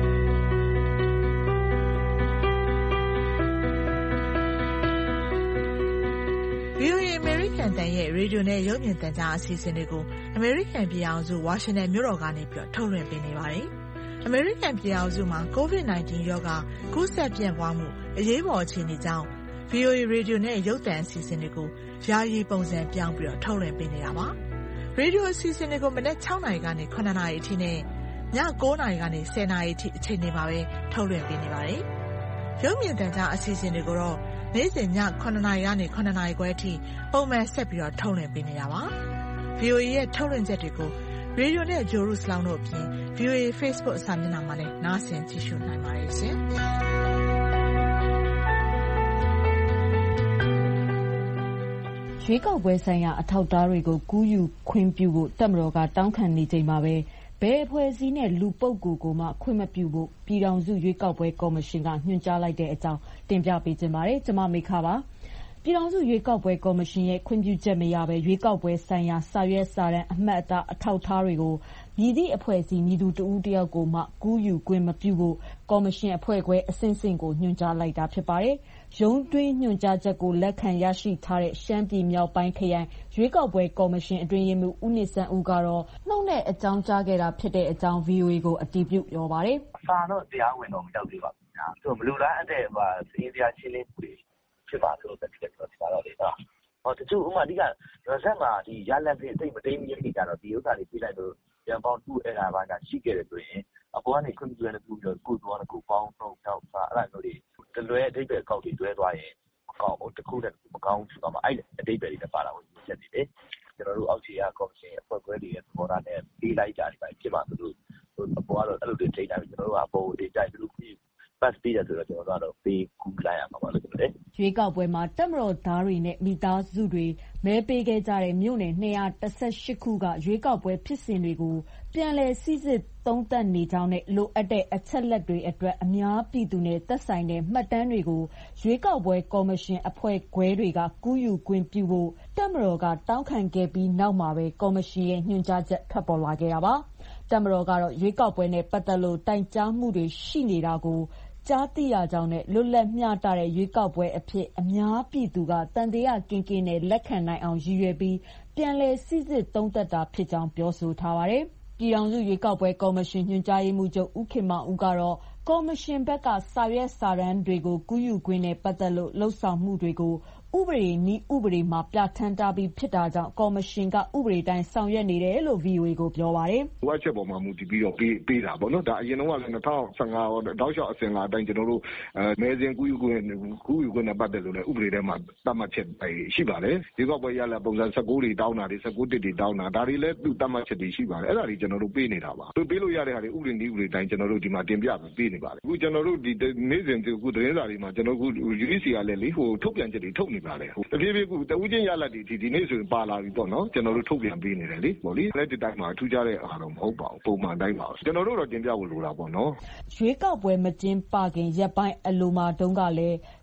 VOA အမေရိကန်တန်ရဲ့ရေဒီယိုနဲ့ရုပ်မြင်သံကြားအစီအစဉ်တွေကိုအမေရိကန်ပြည်အောင်စုဝါရှင်တန်မြို့တော်ကနေပြီးထုတ်လွှင့်ပေးနေပါတယ်။အမေရိကန်ပြည်အောင်စုမှာ COVID-19 ရောဂါကူးစက်ပြန့်ပွားမှုအရေးပေါ်အခြေအနေကြောင့် VOA ရေဒီယိုနဲ့ရုပ်သံအစီအစဉ်တွေကိုယာယီပုံစံပြောင်းပြီးထုတ်လွှင့်ပေးနေတာပါ။ရေဒီယိုအစီအစဉ်တွေကိုမနက်6နာရီကနေ9နာရီအထိနဲ့ည9နာရီကနေ10နာရီအထိအချိန်တွေမှာပဲထုတ်လွှင့်ပေးနေပါတယ်။ရုပ်မြင်သံကြားအစီအစဉ်တွေကိုတော့နေ့စဉ်ည9နာရီကနေ9နာရီခွဲအထိပုံမှန်ဆက်ပြီးထုတ်လွှင့်ပေးနေတာပါ။ VOA ရဲ့ထုတ်လွှင့်ချက်တွေကိုရေဒီယိုနဲ့ဂျိုရုစလောင်းတို့အပြင် VOA Facebook စာမျက်နှာမှာလည်းနားဆင်ကြည့်ရှုနိုင်ပါတယ်ရှင်။ရွေးကောက်ပွဲဆိုင်ရာအထောက်အထားတွေကိုကူးယူခွင့်ပြုဖို့တပ်မတော်ကတောင်းခံနေချိန်မှာပဲဘယ်အဖွဲ့အစည်းနဲ့လူပုဂ္ဂိုလ်ကိုမှခွင့်မပြုဖို့ပြည်ထောင်စုရွေးကောက်ပွဲကော်မရှင်ကညွှန်ကြားလိုက်တဲ့အကြောင်းတင်ပြပေးခြင်းပါတယ်။ကျွန်မမေခပါ။ပြည်ထောင်စုရွေးကောက်ပွဲကော်မရှင်ရဲ့ခွင့်ပြုချက်မရဘဲရွေးကောက်ပွဲဆိုင်ရာစာရွက်စာတမ်းအမှတ်အသားအထောက်အထားတွေကိုမည်သည့်အဖွဲ့အစည်းမည်သူတဦးတယောက်ကိုမှကူးယူခွင့်မပြုဖို့ကော်မရှင်အဖွဲ့ခွဲအဆင့်ဆင့်ကိုညွှန်ကြားလိုက်တာဖြစ်ပါတယ်။ရုံးတွင်းညွှန်ကြားချက်ကိုလက်ခံရရှိထားတဲ့ရှမ်းပြည်မြောက်ပိုင်းခရိုင်ရွေးကောက်ပွဲကော်မရှင်အတွင်းရေးမှူးဦးနစ်စန်းဦးကတော့နှုတ်နဲ့အကြောင်းကြားခဲ့တာဖြစ်တဲ့အကြောင်း VOA ကိုအတည်ပြုပြောပါတယ်။စာတော့တရားဝင်တော့မရောက်သေးပါဘူး။သူမလူလားအတဲ့စည်းတရားချင်းလေးဖြစ်ပါလို့တကယ်ပြောတာတော့လေနော်။တချို့ဥမာအဓိကရက်မှာဒီရလက်တွေသိမတိမ်မကြီးကြတော့ဒီဥစ္စာတွေပြလိုက်လို့ပြန်ပေါင်းသူ့အဲ့ဒါဘာကရှိခဲ့တယ်ဆိုရင်အပေါ်ကနေခွင့်ပြုရတဲ့သူပြီးတော့ကိုယ်သွားတယ်ကိုပေါင်းတော့ကြောက်စားအဲ့လိုမျိုးတွေတလွဲအတိတ်ပဲအကောက်တွေတွဲသွားရင်မကောင်းဘူးတစ်ခုတည်းမကောင်းဘူးဆိုတော့အဲ့အတိတ်ပဲတွေပါလာဝင်ချက်တွေလေကျွန်တော်တို့အောက်ခြေကကော်မရှင်အဖွဲ့ခွဲတွေရဲ့သဘောထားနဲ့ပေးလိုက်ကြတယ်ပဲဖြစ်ပါသလိုအပေါ်ကတော့အဲ့လိုတွေထိတိုင်းကျွန်တော်တို့ကအပေါ်တွေကြိုက်လို့ပတ်ပြီးတယ်ဆိုတော့ကျွန်တော်တို့ပေးကူလိုက်ရမှာပါလို့ပြောတယ်ရွေးကောက်ပွဲမှာတပ်မတော်သားတွေနဲ့မိသားစုတွေမဲပေးခဲ့ကြတဲ့မြို့နယ်218ခုကရွေးကောက်ပွဲဖြစ်စဉ်တွေကိုပြန်လည်စိစစ်သုံးသပ်နေကြောင်းနဲ့လိုအပ်တဲ့အချက်လက်တွေအတွက်အများပြည်သူနဲ့သက်ဆိုင်တဲ့မှတ်တမ်းတွေကိုရွေးကောက်ပွဲကော်မရှင်အဖွဲ့ခွဲတွေကကူးယူခွင့်ပြုဖို့တပ်မတော်ကတောင်းခံခဲ့ပြီးနောက်မှာပဲကော်မရှင်ရဲ့ညွှန်ကြားချက်ထွက်ပေါ်လာခဲ့တာပါတပ်မတော်ကတော့ရွေးကောက်ပွဲနဲ့ပတ်သက်လို့တိုင်ကြားမှုတွေရှိနေတာကိုကြားသိရကြောင်းနဲ့လွတ်လပ်မျှတတဲ့ရွေးကောက်ပွဲအဖြစ်အများပြည်သူကတန်တရားကင်းကင်းနဲ့လက်ခံနိုင်အောင်ရည်ရွယ်ပြီးပြန်လည်စိစစ်သုံးသပ်တာဖြစ်ကြောင်းပြောဆိုထားပါတယ်။ပြည်ထောင်စုရွေးကောက်ပွဲကော်မရှင်ညွှန်ကြားရေးမှူးချုပ်ဦးခင်မောင်ဦးကတော့ကော်မရှင်ဘက်ကစာရွက်စာတမ်းတွေကိုကူးယူခွင့်နဲ့ပတ်သက်လို့လှုပ်ဆောင်မှုတွေကိုဥပဒေနည်းဥပဒေမှာပြဋ္ဌာန်းထားပြီးဖြစ်တာကြောင့်ကော်မရှင်ကဥပဒေတိုင်းဆောင်ရွက်နေတယ်လို့ VOA ကိုပြောပါတယ်။ဝါချက်ပေါ်မှာမူတည်ပြီးတော့ပေးတာပေါ့နော်။ဒါအရင်တော့ကလည်း2015တောက်လျှောက်အစဉ်လာအတိုင်းကျွန်တော်တို့မဲစင်းကူးယူခွင့်နဲ့ပတ်သက်လို့လည်းဥပဒေထဲမှာသတ်မှတ်ချက်ရှိပါတယ်။ဒီကောက်ပွဲရလာပုံစံ19တွေတောင်းတာတွေ19တစ်တွေတောင်းတာဒါတွေလည်းသူ့သတ်မှတ်ချက်တွေရှိပါတယ်။အဲ့ဒါတွေကျွန်တော်တို့ပေးနေတာပါ။ပေးလို့ရတဲ့ဟာတွေဥပဒေနည်းဥပဒေတိုင်းကျွန်တော်တို့ဒီမှာတင်ပြပေးနေပါတယ်။အခုကျွန်တော်တို့ဒီနေ့စဉ်အခုသတင်းစာတွေမှာကျွန်တော်တို့ UEC ကလည်းလေထုတ်ပြန်ချက်တွေထုတ်နေပါတယ်။တဖြည်းဖြည်းတဦးချင်းရလာဒီနေ့ဆိုရင်ပါလာပြီပေါ့နော်ကျွန်တော်တို့ထုတ်ပြန်ပေးနေတယ်လေပေါ့လေလက်တတိုင်းမှာထူးခြားတဲ့အားတော့မဟုတ်ပါဘူးပုံမှန်တိုင်းပါကျွန်တော်တို့တော့တင်ပြဖို့လိုတာပေါ့နော်ရွေးကောက်ပွဲမကျင်းပခင်ရပ်ပိုင်းအလိုမှာတုန်းကလည်း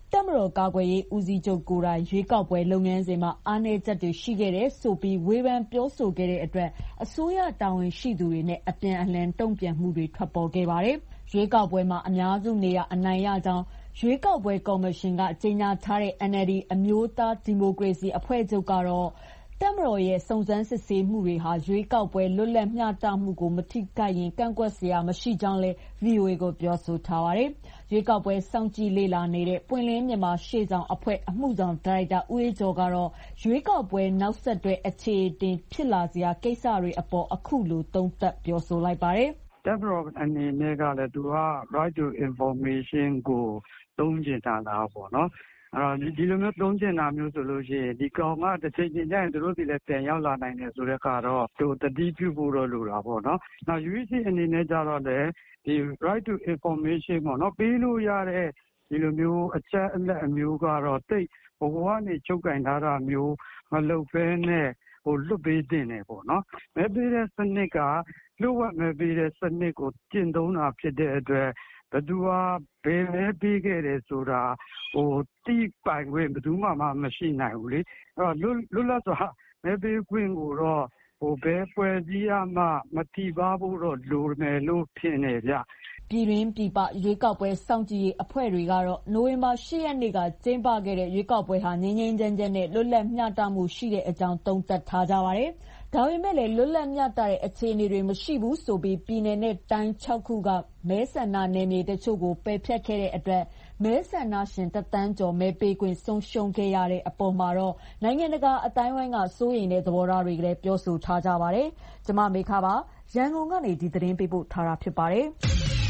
တပ်မတော်ကာကွယ်ရေးဦးစီးချုပ်ကိုယ်တိုင်ရွေးကောက်ပွဲလုပ်ငန်းစဉ်မှာအားနည်းချက်တွေရှိခဲ့တယ်ဆိုပြီးဝေဖန်ပြောဆိုခဲ့တဲ့အတွက်အစိုးရတာဝန်ရှိသူတွေနဲ့အပြန်အလှန်တုံ့ပြန်မှုတွေထွက်ပေါ်ခဲ့ပါတယ်။ရွေးကောက်ပွဲမှာအများစုနေရာအနိုင်ရကြောင်းရွေးကောက်ပွဲကော်မရှင်ကကြေညာထားတဲ့ NLD အမျိုးသားဒီမိုကရေစီအဖွဲ့ချုပ်ကတော့တပ်မတော်ရဲ့စုံစမ်းစစ်ဆေးမှုတွေဟာရွေးကောက်ပွဲလွတ်လပ်မျှတမှုကိုမထိခိုက်ရင်ကန့်ကွက်စရာမရှိကြောင်းလည်း VOA ကိုပြောဆိုထားပါတယ်။ရွေးကောက်ပွဲစောင့်ကြည့်လေ့လာနေတဲ့ပွင့်လင်းမြန်မာရှေ့ဆောင်အဖွဲ့အမှုဆောင်ဒါရိုက်တာဦးအေးကျော်ကတော့ရွေးကောက်ပွဲနောက်ဆက်တွဲအခြေတင်ဖြစ်လာစရာကိစ္စတွေအပေါ်အခုလိုသုံးသပ်ပြောဆိုလိုက်ပါတယ်။တပ်မတော်အနေနဲ့ကလည်းသူက right to information ကိုသုံးချင်တာလားပေါ့နော်။ဒီလိုမျိုးသုံးချင်တာမျိုးဆိုလို့ရှိရင်ဒီကောင်ကတစ်ချိန်ချိန်ကျရင်သူတို့စီလည်းပြန်ရောက်လာနိုင်တယ်ဆိုတဲ့ကတော့သတိပြုဖို့တော့လိုတာပေါ့နော်။နောက် UEC အနေနဲ့ကြတော့လည်းဒီ right to information ပေါ့နော်ပေးလို့ရတဲ့ဒီလိုမျိုးအချက်အလက်အမျိုးကတော့တိတ်ဘဝကနေချုပ်ကင်ထားတာမျိုးမလုပ်ဘဲနဲ့လွတ်ပေးတင်တယ်ပေါ့နော်။မဲပေးတဲ့စနစ်ကလျှို့ဝှက်မဲပေးတဲ့စနစ်ကိုကျင့်သုံးတာဖြစ်တဲ့အတွက်ဘယ်သူကဘယ်မဲပေးခဲ့တယ်ဆိုတာတိပိုင်ခွင့်ဘယ်သူမှမရှိနိုင်ဘူးလေ။အဲ့တော့လွတ်လပ်စွာမဲပေးခွင့်ကိုတော့ဘယ်ဖွဲ့စည်းရမှမထိပါဘူးတော့လိုမယ်လို့ထင်တယ်ဗျ။ပြည်တွင်းပြည်ပရွေးကောက်ပွဲစောင့်ကြည့်ရေးအဖွဲ့တွေကတော့နိုဝင်ဘာ10 ရက်နေ့ကကျင်းပခဲ့တဲ့ရွေးကောက်ပွဲဟာငြိမ်းငြိမ်းချမ်းချမ်းနဲ့လွတ်လပ်မျှတမှုရှိတဲ့အကြောင်းသုံးသပ်ထားကြပါတယ်။ဒါပေမဲ့လည်းလွတ်လပ်မျှတတဲ့အခြေအနေတွေမရှိဘူးဆိုပြီးပြည်နယ်နဲ့တိုင်း6 ခုကမဲဆန္ဒနယ်မြေတချို့ကိုပယ်ဖျက်ခဲ့တဲ့အတွက်မဲဆန္ဒရှင်1 သန်းကျော်မဲပေးခွင့်ဆုံးရှုံးခဲ့ရတဲ့အပေါ်မှာတော့နိုင်ငံတကာအတိုင်းအဝိုင်းကစိုးရိမ်တဲ့သဘောထားတွေလည်းပြောဆိုထားကြပါတယ်။ကျမမေခပါရန်ကုန်ကနေဒီသတင်းပေးပို့ထားတာဖြစ်ပါတယ်။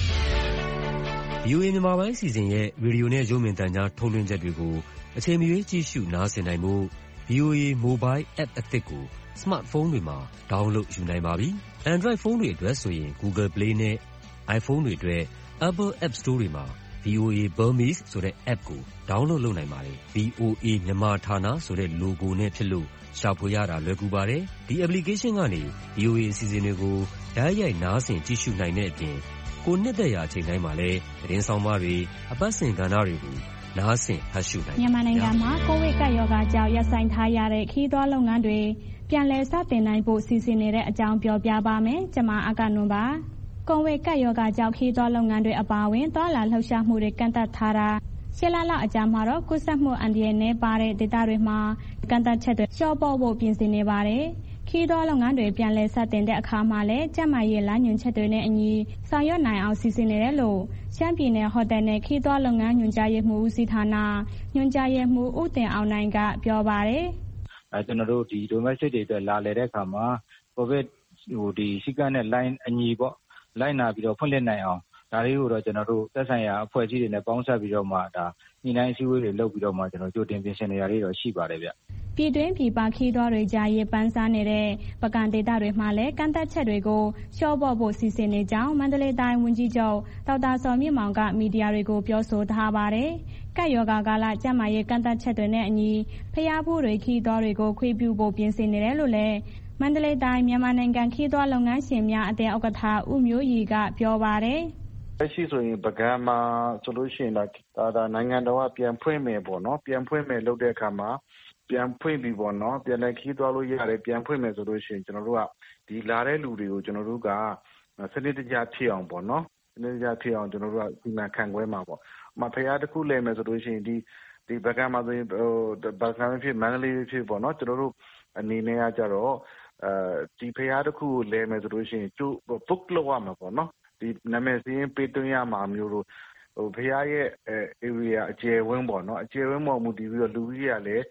VOA မြန်မာပိုင်းအစီအစဉ်ရဲ့ရေဒီယိုနဲ့ရုပ်မြင်သံကြားထုတ်လွှင့်ချက်တွေကိုအချိန်မရွေးကြည့်ရှုနားဆင်နိုင်ဖို့ VOA Mobile App အသစ်ကိုစမတ်ဖုန်းတွေမှာ download ယူနိုင်ပါပြီ။ Android ဖုန်းတွေအတွက်ဆိုရင် Google Play နဲ့ iPhone တွေအတွက် Apple App Store တွေမှာ VOA Burmese ဆိုတဲ့ app ကို download လုပ်နိုင်ပါတယ်။ VOA မြန်မာဌာနဆိုတဲ့ logo နဲ့ဖြစ်လို့ရှာဖွေရတာလွယ်ကူပါတယ်။ဒီ application ကနေ VOA အစီအစဉ်တွေကိုတိုက်ရိုက်နားဆင်ကြည့်ရှုနိုင်တဲ့အပြင်ကိုနှစ်သက်ရာအချိန်တိုင်းမှာလည်းသတင်းဆောင်မတွေအပတ်စဉ်ကဏ္ဍတွေကိုနားဆင်ဖတ်ရှုနိုင်မြန်မာနိုင်ငံမှာကိုဗစ်ကပ်ရောဂါကြောင့်ရပ်ဆိုင်းထားရတဲ့ခရီးသွားလုပ်ငန်းတွေပြန်လည်စတင်နိုင်ဖို့စီစဉ်နေတဲ့အကြောင်းပြောပြပါမယ်။ကျွန်မအကနွန်ပါ။ကိုဗစ်ကပ်ရောဂါကြောင့်ခရီးသွားလုပ်ငန်းတွေအပါအဝင်သွားလာလှုပ်ရှားမှုတွေကန့်သတ်ထားတာရှစ်လလောက်အကြာမှာတော့ကူးစက်မှုအန္တရာယ်နဲ့ပါတဲ့ဒေသတွေမှာကန့်သတ်ချက်တွေလျှော့ပေါ့ဖို့ပြင်ဆင်နေပါတယ်။ခရီးသွားလုပ်ငန်းတွေပြန်လည်စတင်တဲ့အခါမှာလည်းကျန်းမာရေးလမ်းညွှန်ချက်တွေနဲ့အညီဆောင်ရွက်နိုင်အောင်စီစဉ်နေတယ်လို့ရှမ်းပြည်နယ်ဟိုတယ်နဲ့ခရီးသွားလုပ်ငန်းညွှန်ကြားရေးမှူးဦးစီးဌာနညွှန်ကြားရေးမှူးဦးတင်အောင်နိုင်ကပြောပါတယ်။ကျွန်တော်တို့ဒီ domestic တွေအတွက်လာလည်တဲ့အခါမှာ COVID ဒီစည်းကမ်းနဲ့ line အညီပေါ့လိုက်နာပြီးတော့ဖွင့်လှစ်နိုင်အောင်ဒါလေးကိုတော့ကျွန်တော်တို့သက်ဆိုင်ရာအဖွဲ့အစည်းတွေနဲ့ပေါင်းစပ်ပြီးတော့မှဒါညှိနှိုင်းအစည်းအဝေးတွေလုပ်ပြီးတော့မှကျွန်တော်ကြိုတင်ပြင်ဆင်နေရလေးတော့ရှိပါတယ်ဗျ။ပြည်တွင်းပြည်ပခရီးသွားတွေကြားရေးပန်းစားနေတဲ့ပကံဒေသတွေမှာလည်းကန့်သတ်ချက်တွေကိုလျှော့ပေါ့ဖို့စီစဉ်နေကြောင်းမန္တလေးတိုင်းဝန်ကြီးချုပ်ဒေါက်တာစောမြင့်မောင်ကမီဒီယာတွေကိုပြောဆိုထားပါတယ်။ကပ်ရောဂါကာလကျန်းမာရေးကန့်သတ်ချက်တွေနဲ့အညီဖျားဖို့တွေခရီးသွားတွေကိုခွင့်ပြုဖို့ပြင်ဆင်နေတယ်လို့လည်းမန္တလေးတိုင်းမြန်မာနိုင်ငံခရီးသွားလုပ်ငန်းရှင်များအသင်းဥက္ကဋ္ဌဦးမျိုးရီကပြောပါတယ်။လက်ရှိဆိုရင်ပုဂံမှာဆိုလို့ရှိရင်ဒါနိုင်ငံတော်ကပြန်ဖွင့်မယ်ပေါ့နော်ပြန်ဖွင့်မယ်လုပ်တဲ့အခါမှာပြန်ဖွင့်ပြီပေါ့နော်ပြန်လည်းခီးသွားလို့ရတယ်ပြန်ဖွင့်မယ်ဆိုလို့ရှိရင်ကျွန်တော်တို့ကဒီလာတဲ့လူတွေကိုကျွန်တော်တို့ကစနစ်တကျဖြစ်အောင်ပေါ့နော်စနစ်တကျဖြစ်အောင်ကျွန်တော်တို့ကဒီမှာခံခွဲမှာပေါ့ဖျားတစ်ခုလဲမယ်ဆိုလို့ရှိရင်ဒီပုဂံမှာဆိုရင်ပုဂံဖြစ်မန္တလေးဖြစ်ပေါ့နော်ကျွန်တော်တို့အနေနဲ့ကကြတော့ဒီဖျားတစ်ခုကိုလဲမယ်ဆိုလို့ရှိရင် book လုပ်ရမှာပေါ့နော်ဒီနာမည်စာရင်းပေးသွင်းရမှာမျိုးလို့ဖျားရဲ့ area အကျယ်ဝန်းပေါ့နော်အကျယ်ဝန်းပေါ်မူတည်ပြီးတော့လူကြီးကလည်း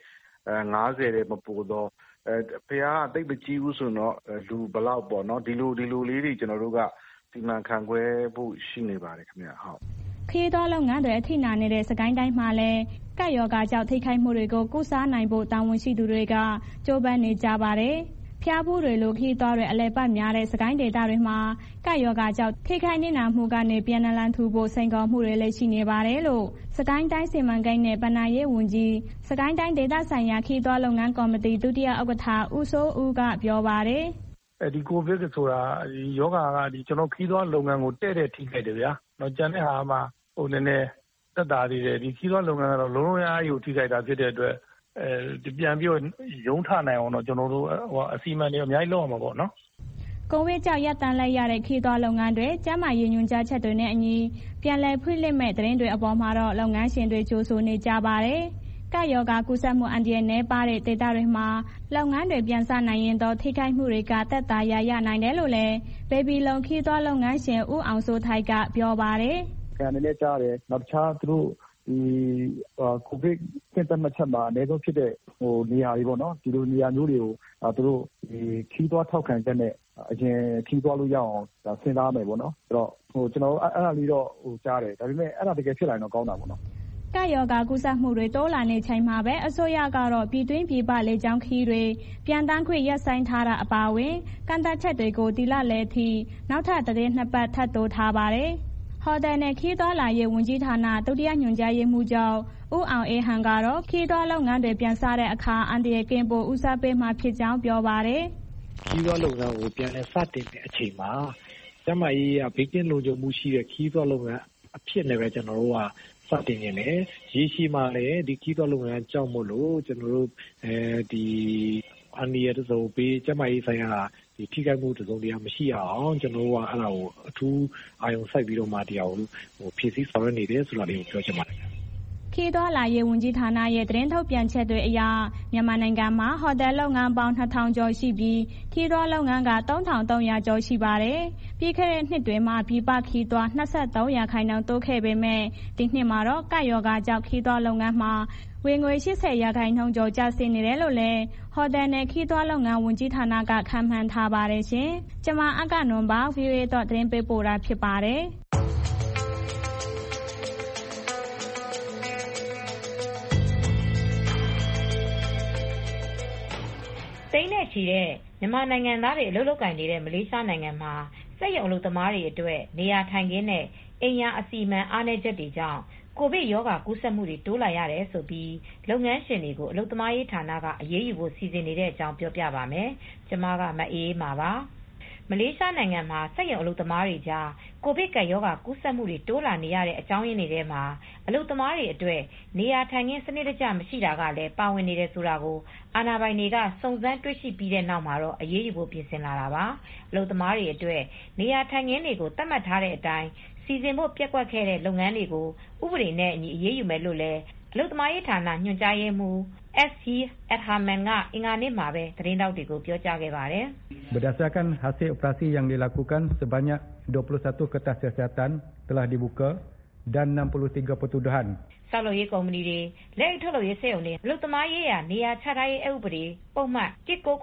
50တဲ့မပိုတော့ဖျားအသိမကြီးဘူးဆိုတော့လူဘလောက်ပေါ့နော်ဒီလိုလေးတွေကျွန်တော်တို့ကစီမံခန့်ခွဲဖို့ရှိနေပါတယ်ခင်ဗျဟုတ်ခရီးသွားလုပ်ငန်းတွေအထိနာနေတဲ့စကိုင်းတိုင်းမှာလည်းကပ်ရောဂါကြောင့်ထိခိုက်မှုတွေကိုကုစားနိုင်ဖို့တာဝန်ရှိသူတွေကကြိုးပမ်းနေကြပါတယ်။ဖျားဖူးတွေလိုခရီးသွားတွေအလဲပတ်များတဲ့စကိုင်းဒေသတွေမှာကပ်ရောဂါကြောင့်ထိခိုက်နေတာမှုကနေပြန်လည်ထူဖို့စိန်ခေါ်မှုတွေလည်းရှိနေပါတယ်လို့စကိုင်းတိုင်းစီမံကိန်းနဲ့ဗဏ္ဍာရေးဝန်ကြီးစကိုင်းတိုင်းဒေသဆိုင်ရာခရီးသွားလုပ်ငန်းကော်မတီဒုတိယဥက္ကဋ္ဌဦးစိုးဦးကပြောပါတယ်။ဒီကိုဗစ်ဆိုတာဒီယောဂါကဒီကျွန်တော်ခရီးသွားလုပ်ငန်းကိုတဲ့ထိခိုက်တယ်ဗျာ။တော့ကျန်တဲ့ဟာမှနည်းနည်းသက်သာသေးတယ်ဒီခီးသွွားလုပ်ငန်းကတော့လုံးလုံးအားယူထိခိုက်တာဖြစ်တဲ့အတွက်ပြန်ပြီးရုံးထနိုင်အောင်တော့ကျွန်တော်တို့အစီအမံတွေအများကြီးလုပ်အောင်ပါပေါ့နော်ကိုဗစ်ကြောင့်ရပ်တန့်လိုက်ရတဲ့ခီးသွွားလုပ်ငန်းတွေကျန်းမာရေးညွှန်ကြားချက်တွေနဲ့အညီပြန်လည်ဖွင့်လှစ်မဲ့သတင်းတွေအပေါ်မှာတော့လုပ်ငန်းရှင်တွေကြိုဆိုနေကြပါတယ်ကပ်ရောဂါကူးစက်မှုအန္တရာယ်နည်းပါးတဲ့ဒေသတွေမှာလုပ်ငန်းတွေပြန်စနိုင်ရင်တော့ထိခိုက်မှုတွေကသက်သာရာရနိုင်တယ်လို့လည်းဘေဘီလုံခီးသွွားလုပ်ငန်းရှင်ဦးအောင်စိုးထိုက်ကပြောပါတယ်။နည်းနည်းကြားတယ်နောက်တစ်ခြားသူတို့ဒီကိုဗစ်စင်တာမှတ်ချက်မှာအနည်းဆုံးဖြစ်တဲ့နေရာတွေပေါ့နော်ဒီလိုနေရာမျိုးတွေကိုသူတို့ဒီခီးသွွားထောက်ခံချက်နဲ့အရင်ခီးသွွားလို့ရအောင်စဉ်းစားမယ်ပေါ့နော်အဲ့တော့ကျွန်တော်အဲ့ဒါလေးတော့ကြားတယ်ဒါပေမဲ့အဲ့ဒါတကယ်ဖြစ်လာရင်တော့ကောင်းတာပေါ့နော်ကပ်ရောဂါကူးစက်မှုတွေတိုးလာနေချိန်မှာပဲအစိုးရကတော့ပြည်တွင်းပြည်ပလေကြောင်းခရီးတွေပြန်တမ်းခွင့်ရပ်ဆိုင်းထားတာအပါအဝင်ကန့်သတ်ချက်တွေကိုဒီလလယ်ထိနောက်ထပ်သတင်း2 ပတ်ထပ်တိုးထားပါတယ်။ဟိုတယ်နဲ့ခီးသွွားလာရေးဝန်ကြီးဌာနဒုတိယညွှန်ကြားရေးမှူးချုပ်ဦးအောင်အေးဟန်ကတော့ခီးသွွားလုပ်ငန်းတွေပြန်စတဲ့အခါအန္တရာယ်ကင်းဖို့ဦးစားပေးမှာဖြစ်ကြောင်းပြောပါတယ်။ခီးသွွားလုပ်ငန်းကိုပြန်လည်စတင်တဲ့အချိန်မှာကျန်းမာရေးဘေးကင်းလုံခြုံမှုရှိတဲ့ခီးသွွားလုပ်ငန်းအဖြစ်နဲ့ပဲကျွန်တော်တို့ကစတင်နေတယ်ရေရှည်မှာလည်းဒီခီးသွွားလုပ်ငန်းကြောင့်မို့လို့ကျွန်တော်တို့ဒီအန်ဒီရတဲ့ဆိုပြီးကျန်းမာရေးဆိုင်ရာဒီထိခိုက်မှုတစုံတရာမရှိအောင်ကျွန်တော်တို့ကအဲ့ဒါကိုအထူးအာရုံစိုက်ပြီးတော့မှတရားကိုဖြည့်ဆည်းဆောင်ရွက်နေတယ်ဆိုတာလေးကိုပြောချင်ပါတယ်ခီးသွွားလာရေးဝန်ကြီးဌာနရဲ့သတင်းထုတ်ပြန်ချက်တွေအရမြန်မာနိုင်ငံမှာဟိုတယ်လုပ်ငန်းပေါင်း 2,000 ကျော်ရှိပြီးခီးသွွားလုပ်ငန်းက 3,300 ကျော်ရှိပါတယ်။ပြီးခဲ့တဲ့နှစ်တွေမှာပြည်ပခီးသွွား 23% တိုးခဲ့ပေမဲ့ဒီနှစ်မှာတော့ကပ်ရောဂါကြောင့်ခီးသွွားလုပ်ငန်းမှာဝင်ငွေ 80% ကျော်ကျဆင်းနေတယ်လို့လည်းဟိုတယ်နဲ့ခီးသွွားလုပ်ငန်းဝန်ကြီးဌာနကခန့်မှန်းထားပါတယ်ရှင်။ကျွန်မအကနွန်ပါ VOA တော့သတင်းပေးပို့တာဖြစ်ပါတယ်။သိန်းနဲ့ချီတဲ့မြန်မာနိုင်ငံသားတွေအလုပ်လုပ်ကိုင်နေတဲ့မလေးရှားနိုင်ငံမှာစက်ရုံအလုပ်သမားတွေအတွက်နေရာထိုင်ခင်းနဲ့အိမ်ယာအစီအမံအားနည်းချက်တွေကြောင့်ကိုဗစ်ရောဂါကူးစက်မှုတွေတိုးလာရတယ်ဆိုပြီးလုပ်ငန်းရှင်တွေကိုအလုပ်သမားရေးဌာနကအရေးယူဖို့စီစဉ်နေတဲ့အကြောင်းပြောပြပါမယ်။ကျွန်မကမအေးမာပါ။မလေးရှားနိုင်ငံမှာစက်ရုံအလုပ်သမားတွေကြားကိုဗစ်ကပ်ရောဂါကူးစက်မှုတွေတိုးလာနေရတဲ့အကြောင်းရင်းတွေထဲမှာအလုပ်သမားတွေအတွက်နေရာထိုင်ခင်းစနစ်တကျမရှိတာကလည်းပါဝင်နေတယ်ဆိုတာကိုအာဏာပိုင်တွေကစုံစမ်းတွေ့ရှိပြီးတဲ့နောက်မှာတော့အရေးယူဖို့ပြင်ဆင်လာတာပါ။အလုပ်သမားတွေအတွက်နေရာထိုင်ခင်းတွေကိုသတ်မှတ်ထားတဲ့အတိုင်းစီစဉ်ဖို့ပျက်ကွက်ခဲ့တဲ့လုပ်ငန်းတွေကိုဥပဒေနဲ့အညီအရေးယူမယ်လို့လည်းအလုပ်သမားရေးဌာနညွှန်ကြားရေးမှူး SC Adhaman ကအင်္ဂါနေ့မှာပဲသတင်းတောက်တွေကိုပြောကြားခဲ့ပါတယ်။ Berdasarkan hasil operasi yang dilakukan sebanyak 21 kertas siasatan telah dibuka dan 63 pertuduhan ဆောက်လုပ်ရေးကုမ္ပဏီတွေလက်အိတ်ထုတ်လုပ်ရေးစက်ရုံတွေအလုပ်သမားရေးရာနေရာချထားရေးအဥပဒေပုံမှန်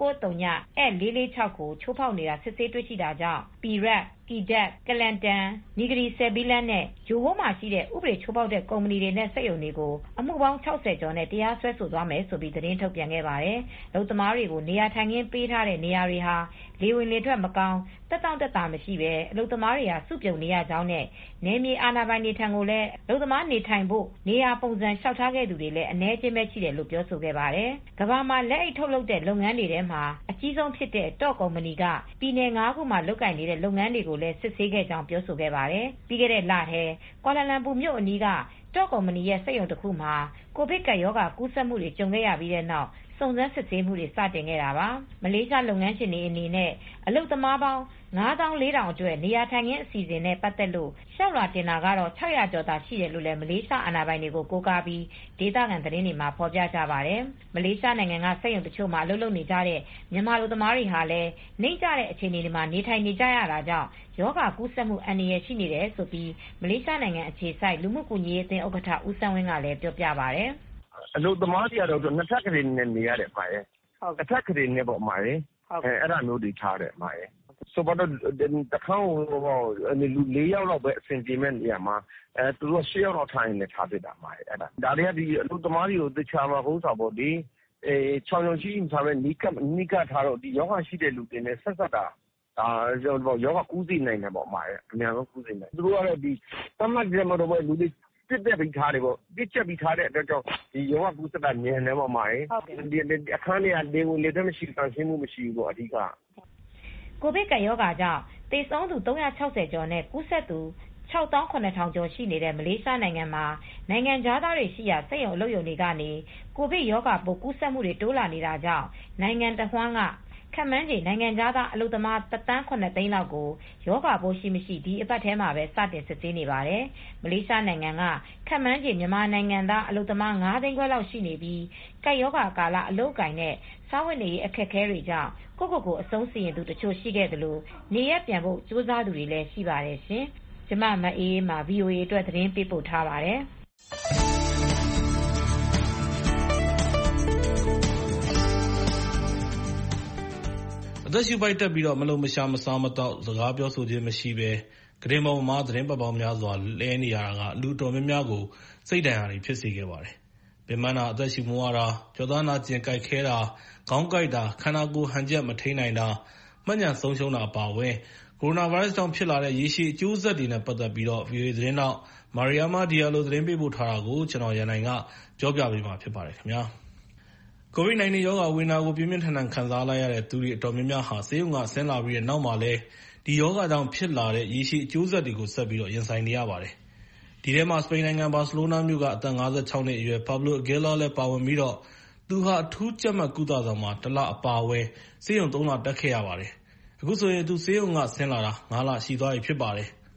1993/446ကိုချိုးဖောက်နေတာစစ်ဆေးတွေ့ရှိတာကြောင့် PRAC, KIDAT, Kelantan, Negeri Sembilan နဲ့ဂျိုဟိုးမှာရှိတဲ့ဥပဒေချိုးဖောက်တဲ့ကုမ္ပဏီတွေနဲ့စက်ရုံတွေကိုအမှုပေါင်း60ကျော်နဲ့တရားစွဲဆိုသွားမယ်ဆိုပြီးသတင်းထုတ်ပြန်ခဲ့ပါတယ်။အလုပ်သမားတွေကိုနေရာထိုင်ခင်းပေးထားတဲ့နေရာတွေဟာလေဝင်လေထွက်မကောင်းတက်တောင့်တက်တာမရှိပဲအလုပ်သမားတွေဟာစုပြုံနေရကြောင်းနဲ့နယ်မြေအာဏာပိုင်တွေထံကိုလည်းအလုပ်သမားနေထိုင်ဖို့နေရာပုံစံလျှောက်ထားခဲ့သူတွေလည်းအနည်းချင်းပဲရှိတယ်လို့ပြောဆိုခဲ့ပါတယ်။ကမ္ဘာမှာလက်အိတ်ထုတ်လုပ်တဲ့လုပ်ငန်းတွေထဲမှာအကြီးဆုံးဖြစ်တဲ့တော့ကုမ္ပဏီကပြည်နယ်9ခုမှာလုပ်ကိုင်နေတဲ့လုပ်ငန်းတွေကိုလည်းစစ်ဆေးခဲ့ကြောင်းပြောဆိုခဲ့ပါတယ်။ပြီးခဲ့တဲ့လထဲကွာလာလမ်ပူမြို့အနီးကတော့ကုမ္ပဏီရဲ့စက်ရုံတစ်ခုမှာကိုဗစ်ကပ်ရောဂါကူးစက်မှုတွေကြုံခဲ့ရပြီးတဲ့နောက်စုံစမ်းစစ်ဆေးမှုတွေစတင်ခဲ့တာပါ။မလေးရှားလုပ်ငန်းရှင်တွေအနေနဲ့အလုပ်သမားပေါင်း94,000အတွက်နေရာထိုင်ခင်းအစီအစဉ်နဲ့ပတ်သက်လို့လျှောက်လွှာတင်တာကတော့600ကျော်သာရှိတယ်လို့လည်းမလေးရှားအာဏာပိုင်တွေကိုကိုးကားပြီးဒေသခံသတင်းတွေမှာဖော်ပြကြပါတယ်။မလေးရှားနိုင်ငံကစက်ရုံတချို့မှာအလုပ်လုပ်နေကြတဲ့မြန်မာလူသမားတွေဟာလည်းနှိမ့်ကျတဲ့အခြေအနေတွေမှာနေထိုင်နေကြရတာကြောင့်ရောဂါကူးစက်မှုအန္တရာယ်ရှိနေတယ်ဆိုပြီးမလေးရှားနိုင်ငံအခြေစိုက်လူမှုကူညီရေးအသင်းဥက္ကဋ္ဌဦးစန်းဝင်းကလည်းပြောပြပါတယ်။အလုပ်သမားတွေကတော့နှစ်ထပ်ကလေးနဲ့နေရတယ်မှာရဲ့။တစ်ထပ်ကလေးနဲ့ပေါ့မှာရဲ့။အဲ့ဒါမျိုးတွေထားတယ်မှာရဲ့။ဆိုတော့တခါလူ4ယောက်လောက်ပဲအဆင်ပြေမဲ့နေရာမှာသူတို့10ယောက်လောက်ထိုင်နေထားပြတာမှာအဲ့ဒါတွေကဒီအလုပ်သမားတွေကိုတခြားမှာဟုတ်စားပေါ့ဒီချောင်းချောင်းရှိထားမဲ့နီးကပ်ထားတော့ဒီယောဂရှိတဲ့လူတွေနဲ့ဆက်ဆက်တာယောဂကူးစေနိုင်တယ်ပေါ့မှာရဲ့အများဆုံးကူးစေနိုင်သူတို့ကတော့ဒီသတ်မှတ်ကြမှာတော့လူတွေပြစ်တက်ပြီးထားတယ်ပေါ့ပြစ်ချက်ပြီးထားတဲ့အတွက်ကြောင့်ဒီယောဂကူးစက်တာညံနေပေါ့မှာရဲ့ဒီအခန်းတွေကလေဝင်လေသက်မရှိတန်ရှင်းမှုမရှိဘူးပေါ့အဓိကကိုဗစ်ကပ်ရောဂါကြောင့်သေဆုံးသူ360ကျော်နဲ့ကူးစက်သူ 6,700 ကျော်ရှိနေတဲ့မလေးရှားနိုင်ငံမှာနိုင်ငံခြားသားတွေရှိရာစက်ရုံအလုပ်ရုံတွေကနေကိုဗစ်ရောဂါပိုးကူးစက်မှုတွေတိုးလာနေတာကြောင့်နိုင်ငံတဝန်းကခန့်မှန်းခြေနိုင်ငံခြားသားအလုပ်သမား 1,700,000 လောက်ကိုရောဂါပိုးရှိမရှိဒီအပတ်ထဲမှာပဲစတင်စစ်ဆေးနေပါတယ်။မလေးရှားနိုင်ငံကခန့်မှန်းခြေမြန်မာနိုင်ငံသားအလုပ်သမား 5 သိန်းခွဲလောက်ရှိနေပြီးကပ်ရောဂါကာလအလုပ်အကိုင်နဲ့စားဝတ်နေရေးအခက်အခဲတွေကြောင့်ကိုအဆုံးစီရင်သူတချို့ရှိခဲ့သလိုနေရပ်ပြန်ဖို့ကြိုးစားသူတွေလည်းရှိပါတယ်ရှင်။ကျမမအေးအေးမာ VOA အတွက်သတင်းပေးပို့ထားပါတယ်။အသက်ရှူပိုက်တက်ပြီးမလုံမရှာမစားမသောက်စကားပြောဆိုခြင်းမရှိဘဲကုတင်ပေါ်မှာသတင်းပတ်ပေါင်းများစွာလဲနေရတာကလူတော်များများကိုစိတ်ဒဏ်ရာတွေဖြစ်စေခဲ့ပါတယ်။ပင်ပန်းတာအသက်ရှူမဝတာကြောသားနာကျင်ကိုက်ခဲတာခေါင်းကိုက်တာခန္ဓာကိုယ်ဟန်ချက်မထိန်နိုင်တာမှတ်ဉာဏ်ဆုံးရှုံးတာအပါအဝင်ကိုရိုနာဗိုင်းရပ်စ်ကြောင့်ဖြစ်လာတဲ့ရေရှည်အကျိုးဆက်တွေနဲ့ပတ်သက်ပြီး VOA သတင်းတောက်မာရီယာမာဒီယာလိုသတင်းပေးပို့ထားတာကိုကျွန်တော်ရန်နိုင်ကပြောပြပေးမှာဖြစ်ပါတယ်ခင်ဗျာ။ COVID-19 ရောဂါဝေဒနာကိုပြင်းပြင်းထန်ထန်ခံစားလိုက်ရတဲ့သူတွေအတော်များများဟာဆေးရုံကဆင်းလာပြီးတဲ့နောက်မှာလည်းဒီရောဂါကြောင့်ဖြစ်လာတဲ့ရေရှည်အကျိုးဆက်တွေကိုဆက်ပြီးရင်ဆိုင်နေရပါတယ်။ဒီထဲမှာစပိန်နိုင်ငံဘာစီလိုနာမြို့ကအသက် 56 နှစ်အရွယ် Pablo Aguilar လည်းပါဝင်ပြီးသူဟာအထူးကြပ်မတ်ကုသဆောင်မှာ1 လအပါအဝင်ဆေးရုံ3 လတက်ခဲ့ရပါတယ်။အခုဆိုရင်သူဆေးရုံကဆင်းလာတာ5 လရှိသွားပြီဖြစ်ပါတယ်။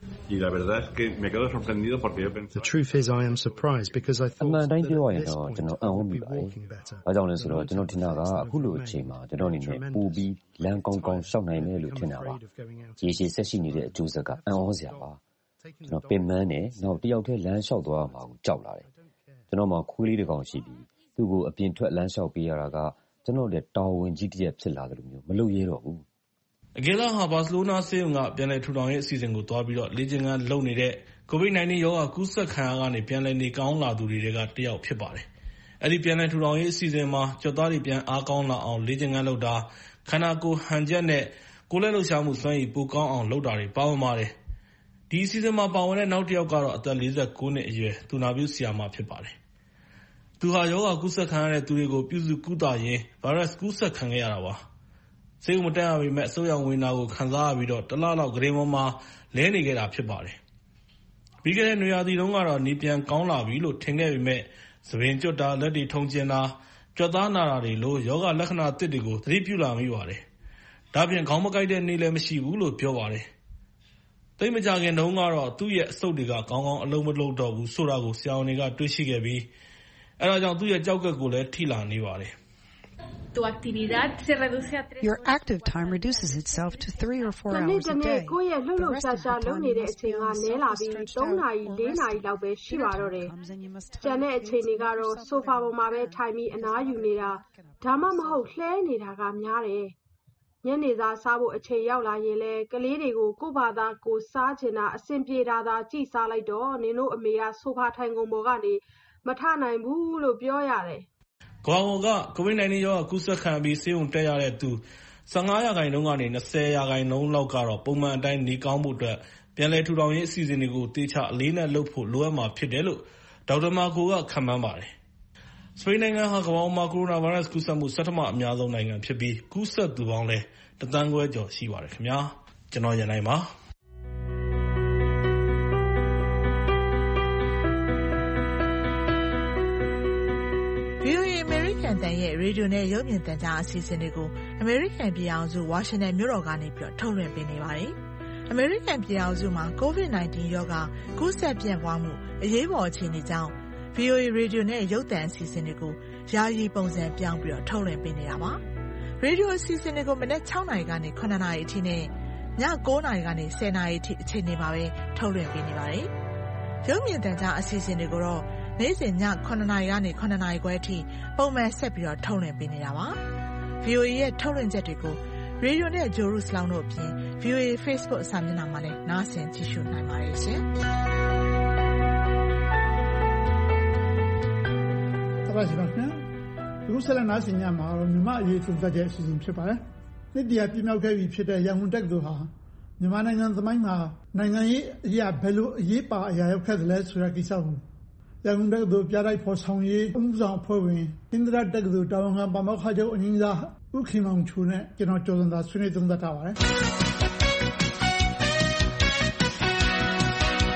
The truth is I am surprised because I thought အမှန်တိုင်းပြောရရင်တော့ကျွန်တော်အံ့ဩမိပါတယ်။ဘာကြောင့်လဲဆိုတော့ကျွန်တော်ထင်တာကအခုလိုအချိန်မှာကျွန်တော်အနေနဲ့ပိုပြီးလမ်းကောင်းကောင်းရှောက်နိုင်မယ်လို့ထင်တာပါ။ရေရှည်ဆက်ရှိနေတဲ့အကျိုးဆက်ကအံ့ဩစရာပါ။ကျွန်တော်ပင်ပန်းနဲ့နောက်တယောက်တည်းလမ်းလျှောက်သွားမှာကိုကြောက်လာတယ်။ကျွန်တော်မှာခွေးလေးတစ်ကောင်ရှိပြီးသူ့ကိုအပြင်ထွက်လမ်းလျှောက်ပေးရတာကကျွန်တော်ရဲ့တာဝန်ကြီးတစ်ရပ်ဖြစ်လာတယ်လို့မျိုးမလုပ်ရဲတော့ဘူး။ Aguilar ဟာဘာစီလိုနာဆေးရုံကပြန်လည်ထူထောင်ရေးအစီအစဉ်ကိုသွားပြီးလေ့ကျင့်ခန်းလုပ်နေတဲ့ COVID-19 ရောဂါကူးစက်ခံရကနေပြန်လည်နေကောင်းလာသူတွေထဲကတစ်ယောက်ဖြစ်ပါတယ်။အဲဒီပြန်လည်ထူထောင်ရေးအစီအစဉ်မှာကြောသားတွေပြန်အားကောင်းလာအောင်လေ့ကျင့်ခန်းလုပ်တာခန္ဓာကိုယ်ဟန်ချက်နဲ့ကိုယ်လက်လှုပ်ရှားမှုစွမ်းရည်ပိုကောင်းအောင်လုပ်တာတွေပါဝင်ပါတယ်။ဒီအစီအစဉ်မှာပါဝင်တဲ့နောက်တစ်ယောက်ကတော့အသက် 49 နှစ်အရွယ်သူနာပြုဆရာမဖြစ်ပါတယ်။သူဟာရောဂါကူးစက်ခံရတဲ့သူတွေကိုပြုစုကုသရင်းဗိုင်းရပ်စ်ကူးစက်ခံခဲ့ရတာပါ။ဆေးရုံမတက်ရပေမဲ့အဆုတ်ရောင်ဝေဒနာကိုခံစားရပြီး1 လလောက်ကုတင်ပေါ်မှာလဲနေခဲ့တာဖြစ်ပါတယ်။ပြီးခဲ့တဲ့နွေရာသီတုန်းကတော့နေပြန်ကောင်းလာပြီလို့ထင်ခဲ့ပေမဲ့ဆံပင်ကျွတ်တာလက်တွေထုံကျင်တာကြွက်သားနာတာတွေလိုရောဂါလက္ခဏာအသစ်တွေကိုသတိပြုလာမိပါတယ်။ဒါ့အပြင်ခေါင်းမကိုက်တဲ့နေ့လည်းမရှိဘူးလို့ပြောပါတယ်။သိပ်မကြာခင်တုန်းကတော့သူ့ရဲ့အဆုတ်တွေကကောင်းကောင်းအလုပ်မလုပ်တော့ဘူးဆိုတာကိုဆရာဝန်တွေကတွေ့ရှိခဲ့ပြီးအဲဒါကြောင့်သူ့ရဲ့ကျောက်ကပ်ကိုလည်းထိလာနေပါတယ်။ Your active time reduces itself to 3 or 4 hours a day. ကိုယ့်ရဲ့လှုပ်လှုပ်ရှားရှားလုပ်နေတဲ့အချိန်ကနည်းလာပြီး3 နာရီ 4 နာရီလောက်ပဲရှိပါတော့တယ်။ကျန်တဲ့အချိန်တွေကတော့ဆိုဖာပေါ်မှာပဲထိုင်ပြီးအနားယူနေတာဒါမှမဟုတ်လှဲနေတာကများတယ်။ညနေစာစားဖို့အချိန်ရောက်လာရင်လဲကလေးတွေကိုကိုယ့်ဘာသာကိုစားချင်တာအဆင်ပြေတာသာကြည့်စားလိုက်တော့နင်တို့အမေကဆိုဖာထိုင်ကုန်ပေါ်ကနေမထနိုင်ဘူးလို့ပြောရတယ်။ကမ္ဘာပေါ်က COVID-19 ရောဂါကူးစက်ခံပြီးဆေးရုံတက်ရတဲ့သူ 15% ကနေ 20% လောက်ကတော့ပုံမှန်အတိုင်းနေကောင်းဖို့အတွက်ပြန်လည်ထူထောင်ရေးအစီအစဉ်တွေကိုသေချာအလေးနက်လုပ်ဖို့လိုအပ်မှာဖြစ်တယ်လို့ဒေါက်တာမာကိုကခန့်မှန်းပါတယ်။စပိန်နိုင်ငံဟာကမ္ဘာပေါ်မှာကိုရိုနာဗိုင်းရပ်စ်ကူးစက်မှုဆဋ္ဌမအများဆုံးနိုင်ငံဖြစ်ပြီးကူးစက်သူပေါင်းလည်း1 သန်းခွဲကျော်ရှိပါတယ်ခင်ဗျာ။ကျွန်တော်ရန်နိုင်ပါ။ VOA အမေရိကန်တန်ရဲ့ရေဒီယိုနဲ့ရုပ်မြင်သံကြားအစီအစဉ်တွေကိုအမေရိကန်ပြည်ထောင်စုဝါရှင်တန်မြို့တော်ကနေထုတ်လွှင့်ပေးနေပါတယ်။အမေရိကန်ပြည်ထောင်စုမှာ COVID-19 ရောဂါကူးစက်ပြန့်ပွားမှုအရေးပေါ်အခြေအနေကြောင့် VOA ရေဒီယိုနဲ့ရုပ်သံအစီအစဉ်တွေကိုယာယီပုံစံပြောင်းပြီးထုတ်လွှင့်ပေးနေတာပါ။ရေဒီယိုအစီအစဉ်တွေကိုမနက် 6 နာရီကနေ 9 နာရီအထိနဲ့ည 9 နာရီကနေ 10 နာရီအထိအချိန်တွေမှာပဲထုတ်လွှင့်ပေးနေပါတယ်။ရုပ်မြင်သံကြားအစီအစဉ်တွေကိုတော့နေ့စဉ်ည 9 နာရီကနေ 9 နာရီခွဲအထိပုံမှန်ဆက်ပြီးထုတ်လွှင့်ပေးနေတာပါ။ VOA ရဲ့ထုတ်လွှင့်ချက်တွေကိုရေဒီယိုနဲ့ဂျိုရုစလောင်းတို့အပြင် VOA Facebook စာမျက်နှာမှာလည်းနားဆင်ကြည့်ရှုနိုင်ပါတယ်ရှင်။တပတ်စီပါခင်ဗျာ။ဒီဆက်လက်နားဆင်ကြမှာတော့မြန်မာအရေးသုံးသပ်တဲ့အစီအစဉ်ဖြစ်ပါတယ်။နှစ်တရာပြည့်မြောက်ခဲ့ပြီဖြစ်တဲ့ရန်ကုန်တက္ကသိုလ်ဟာမြန်မာနိုင်ငံသမိုင်းမှာနိုင်ငံရေးအရာဘယ်လိုအရေးပါအရာရောက်ခဲ့သလဲဆိုတဲ့ကိစ္စကိုရန်ကုန်တက္ကသိုလ်ပြတိုက်ဖော်ဆောင်ရေးအမှုဆောင်အဖွဲ့ဝင်ဣန္ဒြတက္ကသိုလ်တာဝန်ခံပါမောက္ခချုပ်အငြိမ်းစားဦးခင်မောင်ချိုနဲ့ကျွန်တော်ကျော်စံသာဆွေးနွေးသုံးသပ်ထားပါတယ်။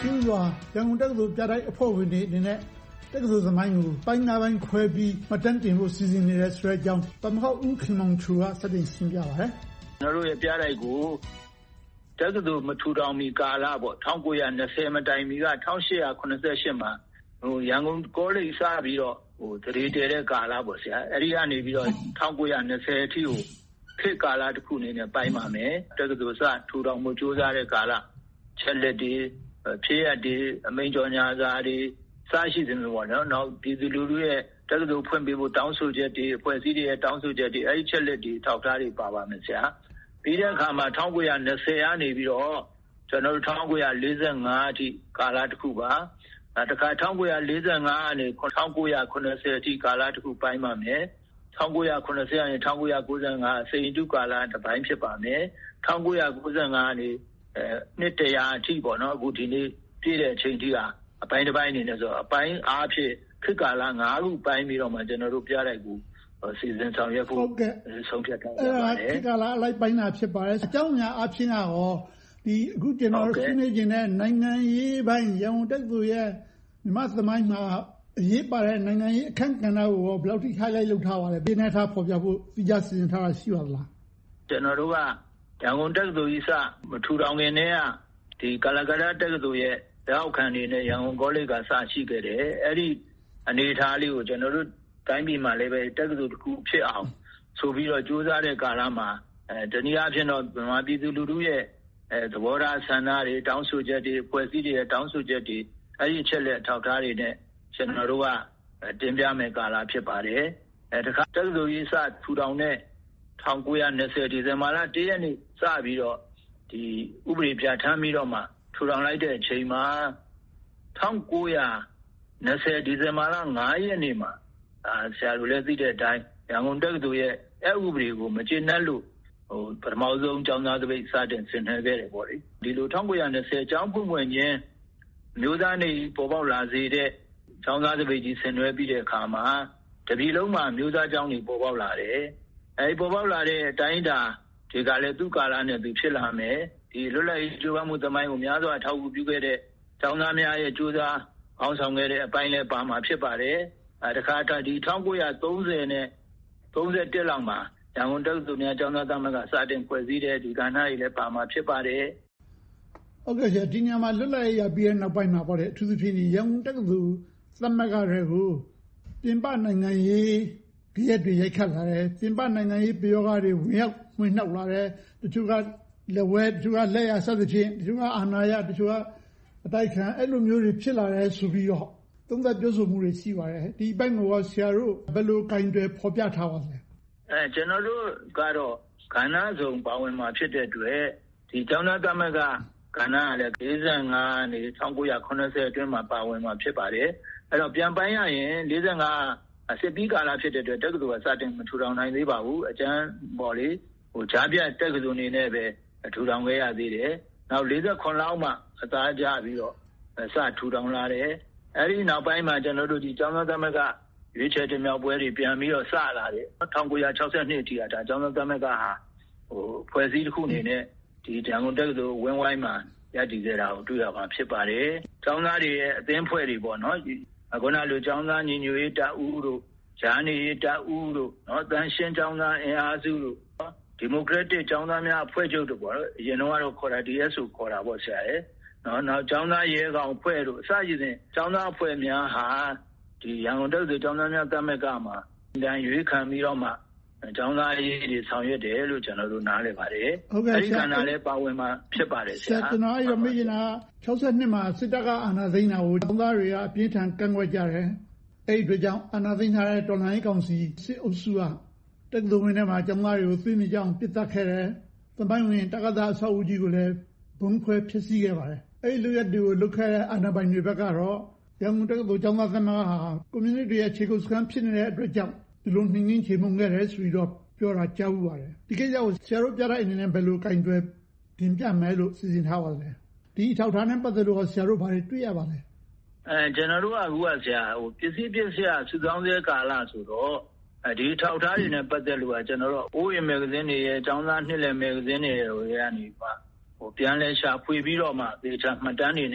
င်းစွာရန်ကုန်တက္ကသိုလ်ပြတိုက်အဖွဲ့ဝင်တွေအနေနဲ့တက္ကသိုလ်သမိုင်းကိုပိုင်း၅ပိုင်းခွဲပြီးမှတ်တမ်းတင်ဖို့စီစဉ်နေတဲ့ဆိုတဲ့အကြောင်းပါမောက္ခဦးခင်မောင်ချိုကစတင်ရှင်းပြပါတယ်။ကျွန်တော်တို့ရဲ့ပြတိုက်ကိုတက္ကသိုလ်မထူထောင်မီကာလပေါ့1920မတိုင်မီက1888မှာရန်ကုန်ကောလိပ်စပြီးတော့တရေတဲတဲ့ကာလပေါ့ဆရာ။အဲဒီကနေပြီးတော့1920အထိကိုခေတ်ကာလတစ်ခုအနေနဲ့ပိုင်းပါမယ်။တက္ကသိုလ်စထူထောင်မှုစ조사တဲ့ကာလချက်လက်တွေဖြစ်ရတွေအမိန့်ကြော်ညာစာတွေစရှိတယ်လို့ပေါ့နော်။နောက်ပြည်သူလူထုရဲ့တက္ကသိုလ်ဖွင့်ပေးဖို့တောင်းဆိုချက်တွေအဖွဲ့အစည်းတွေရဲ့တောင်းဆိုချက်တွေအဲဒီချက်လက်တွေထောက်ထားတွေပါပါမယ်ဆရာ။ပြီးတဲ့အခါမှာ1920ကနေပြီးတော့ကျွန်တော်တို့1945အထိကာလတစ်ခုပါတခါ1945ကနေ1990အထိကာလတစ်ခုပိုင်းပါမယ်1990ကနေ1995စိန်တုကာလတစ်ပိုင်းဖြစ်ပါမယ်1995ကနေနှစ်တရာအထိပေါ့နော်အခုဒီနေ့ပြည့်တဲ့အချိန်ထိကအပိုင်းတစ်ပိုင်းအနေနဲ့ဆိုအပိုင်းအားဖြင့်ခေတ်ကာလ9ခုပိုင်းပြီးတော့မှကျွန်တော်တို့ပြလိုက်ကူစီစဉ်ဆောင်ရွက်ဖို့ဆုံးဖြတ်ထားပါတယ်ခေတ်ကာလအလိုက်ပိုင်းတာဖြစ်ပါတယ်အကြောင်းအရာအဖြစ်ကရောဒီအခုကျွန်တော်ဆွေးနွေးခြင်းနဲ့နိုင်ငံရေးပိုင်းရန်ကုန်တက္ကသိုလ်ရဲ့မြန်မာသမိုင်းမှာအရေးပါတဲ့နိုင်ငံရေးအခမ်းကဏ္ဍကိုဘယ်လောက်ထိ highlight လုပ်ထားပါလဲပြနေထားဖော်ပြဖို့ပြကြစီစဉ်ထားတာရှိပါသလားကျွန်တော်တို့ကရန်ကုန်တက္ကသိုလ်ကြီးစမထူထောင်ခင်တည်းကဒီကာလကရတက္ကသိုလ်ရဲ့လက်အောက်ခံနေနဲ့ရန်ကုန်ကောလိပ်ကစရှိခဲ့တယ်အဲ့ဒီအနေအထားလေးကိုကျွန်တော်တို့တိုင်းပြည်မှာလည်းပဲတက္ကသိုလ်တစ်ခုဖြစ်အောင်ဆိုပြီးတော့ကြိုးစားတဲ့ကာလမှာတနည်းအားဖြင့်တော့မြန်မာပြည်သူလူထုရဲ့သဘောထားဆန္ဒတွေတောင်းဆိုချက်တွေဖွဲ့စည်းတွေတောင်းဆိုချက်တွေအဲ့ဒီအချက်လက်ထောက်ထားတွေနဲ့ကျွန်တော်တို့ကတင်ပြမယ်ကာလဖြစ်ပါတယ်တခါတက္ကသိုလ်ကြီးစထူထောင်တဲ့1920ဒီဇင်ဘာလ1ရက်နေ့စပြီးတော့ဒီဥပဒေပြဋ္ဌာန်းပြီးတော့မှထူထောင်လိုက်တဲ့အချိန်မှာ1920ဒီဇင်ဘာလ9ရက်နေ့မှာဆရာတို့လည်းသိတဲ့အတိုင်းရန်ကုန်တက္ကသိုလ်ရဲ့အဥပဒေကိုမကျေနပ်လို့ပထမဆုံးကျောင်းသားသပိတ်စတင်ဆင်နွှဲခဲ့တယ်ပေါ့လေဒီလို1920ကျောင်းဖွင့်ဖွင့်ချင်းမျိုးသားနေပေါ်ပေါက်လာစေတဲ့ကျောင်းသားသပိတ်ကြီးဆင်နွှဲပြီးတဲ့အခါမှာတပြည်လုံးမှာမျိုးသားကျောင်းတွေပေါ်ပေါက်လာတယ်အဲဒီပေါ်ပေါက်လာတဲ့အတိုင်းအတာဒီကလည်းသူ့ကာလနဲ့သူဖြစ်လာမယ်ဒီလွတ်လပ်ရေးကြိုးပမ်းမှုသမိုင်းကိုများစွာထောက်ကူပြုခဲ့တဲ့ကျောင်းသားများရဲ့ကြိုးစားအောင်ဆောင်ခဲ့တဲ့အပိုင်းလည်းပါမှာဖြစ်ပါတယ်တခါဒီ1930နဲ့31လောက်မှာရန်ကုန်တက္ကသိုလ်များကျောင်းသားသမဂ္ဂစတင်ဖွဲ့စည်းတဲ့ဒီကဏ္ဍတွေလည်းပါမှာဖြစ်ပါတယ်ဟုတ်ကဲ့ဆရာဒီညမှာလွတ်လပ်ရေးရပြီးတဲ့နောက်ပိုင်းမှာပေါ့လေအထူးသဖြင့်ရန်ကုန်တက္ကသိုလ်သမဂ္ဂတွေကိုပြင်ပနိုင်ငံရေးရက်တွေရိုက်ခတ်လာတယ်ပြင်ပနိုင်ငံရေးပယောဂတွေဝင်နှောက်လာတယ်တချို့ကလက်ဝဲတချို့ကလက်ရဆက်သဖြင့်တချို့ကအာဏာရတချို့ကအတိုက်ခံအဲ့လိုမျိုးတွေဖြစ်လာတယ်ဆိုပြီးတော့သုံးသပ်ပြောဆိုမှုတွေရှိပါတယ်ဒီဘက်ကိုဆရာတို့ဘယ်လိုကင်တွယ်ဖော်ပြထားပါလဲကျွန်တော်တို့ကတော့ကဏ္ဍစုံပါဝင်မှာဖြစ်တဲ့အတွက်ဒီကျောင်းသားသမဂ္ဂကဏ္ဍကလည်း45နေ1980အတွင်းမှာပါဝင်မှာဖြစ်ပါတယ်အဲ့တော့ပြန်ပိုင်းရရင်45စစ်ပြီးကာလဖြစ်တဲ့အတွက်တက္ကသိုလ်ကစတင်မထူထောင်နိုင်သေးပါဘူးအကျန်းပေါ့လေဂျားပြတက္ကသိုလ်နေနဲ့ပဲထူထောင်ခဲ့ရသေးတယ်နောက်48လောက်မှအသားကျပြီးတော့စထူထောင်လာတယ်အဲ့ဒီနောက်ပိုင်းမှာကျွန်တော်တို့ဒီကျောင်းသားသမဂ္ဂရွေးချယ်တင်မြှောက်ပွဲတွေပြန်ပြီးတော့စလာတယ်1962အထိကဒါကျောင်းသားသမဂ္ဂဟာဖွဲ့စည်းတစ်ခုအနေနဲ့ဒီရန်ကုန်တက္ကသိုလ်ဝင်းဝိုင်းမှာရည်တည်ခဲ့တာကိုတွေ့ရမှာဖြစ်ပါတယ်ကျောင်းသားတွေရဲ့အသင်းဖွဲ့တွေပေါ့နော်ခုနလိုကျောင်းသားညီညွတ်ရေးတပ်ဦးတို့ဂျာနေရေးတပ်ဦးတို့နော်တန်ရှင်းကျောင်းသားအင်အားစုတို့ဒီမိုကရက်တစ်ကျောင်းသားများအဖွဲ့ချုပ်တို့ပေါ့အရင်တော့ခေါ်တာ DSO ခေါ်တာပေါ့ဆရာရဲ့နောက်ကျောင်းသားရဲကောင်အဖွဲ့တို့အစရှိစဉ်ကျောင်းသားအဖွဲ့များဟာဒီရန်ကုန်တက္ကသိုလ်ကျောင်းသားများသမဂ္ဂမှာတန်ရွေးခံပြီးတော့မှကျောင်းသားရေးတွေဆောင်ရွက်တယ်လို့ကျွန်တော်တို့နားလည်ပါတယ်အဲဒီကဏ္ဍလည်းပါဝင်မှာဖြစ်ပါတယ်ဆရာကျွန်တော်အဲ့မေးနေတာ62မှာစစ်တပ်ကအာဏာသိမ်းတာကိုကျောင်းသားတွေကအပြင်းထန်ကန့်ကွက်ကြတယ်အဲ့ဒီအတွက်ကြောင့်အာဏာသိမ်းထားတဲ့တော်လှန်ရေးကောင်စီစစ်အုပ်စုကတက္ကသိုလ်ဝင်ထဲမှာကျောင်းသားတွေကိုသိမိကြအောင်ပစ်တက်ခဲ့တယ်သမိုင်းဝင်တက္ကသိုလ်အဆောက်အဦကြီးကိုလည်းဘုံခွဲဖျက်ဆီးခဲ့ပါတယ်အဲ့ဒီလူရက်တွေကိုလုခဲ့တဲ့အာဏာပိုင်တွေဘက်ကတော့ရန်ကုန်တက္ကသိုလ်ကျောင်းသားသမဂ္ဂဟာကွန်မြူနတီရဲ့ခြေကုပ်စခန်းဖြစ်နေတဲ့အတွက်ကြောင့်ဒီလိုနှင်းနှင်းချေမှုန်ခဲ့တယ်ဆိုပြီးတော့ပြောတာကြားဘူးပါတယ်ဒီကိစ္စကိုဆရာတို့ပြတဲ့အနေနဲ့ဘယ်လိုကင်တွယ်တင်ပြမယ်လို့စီစဉ်ထားပါလဲဒီအထောက်ထားနဲ့ပတ်သက်လို့ဆရာတို့ဘာတွေတွေ့ရပါလဲကျွန်တော်တို့ကအခုကဆရာပစ္စည်းစုဆောင်းတဲ့ကာလဆိုတော့ဒီထောက်ထားတွေနဲ့ပတ်သက်လို့ကျွန်တော်တို့အိုးရင်မဂ္ဂဇင်းတွေရဲ့ကျောင်းသားနှစ်လည်မဂ္ဂဇင်းတွေကနေပြန်လဲရှာဖွေပြီးတော့မှသေချာမှတ်တမ်းတွေနဲ့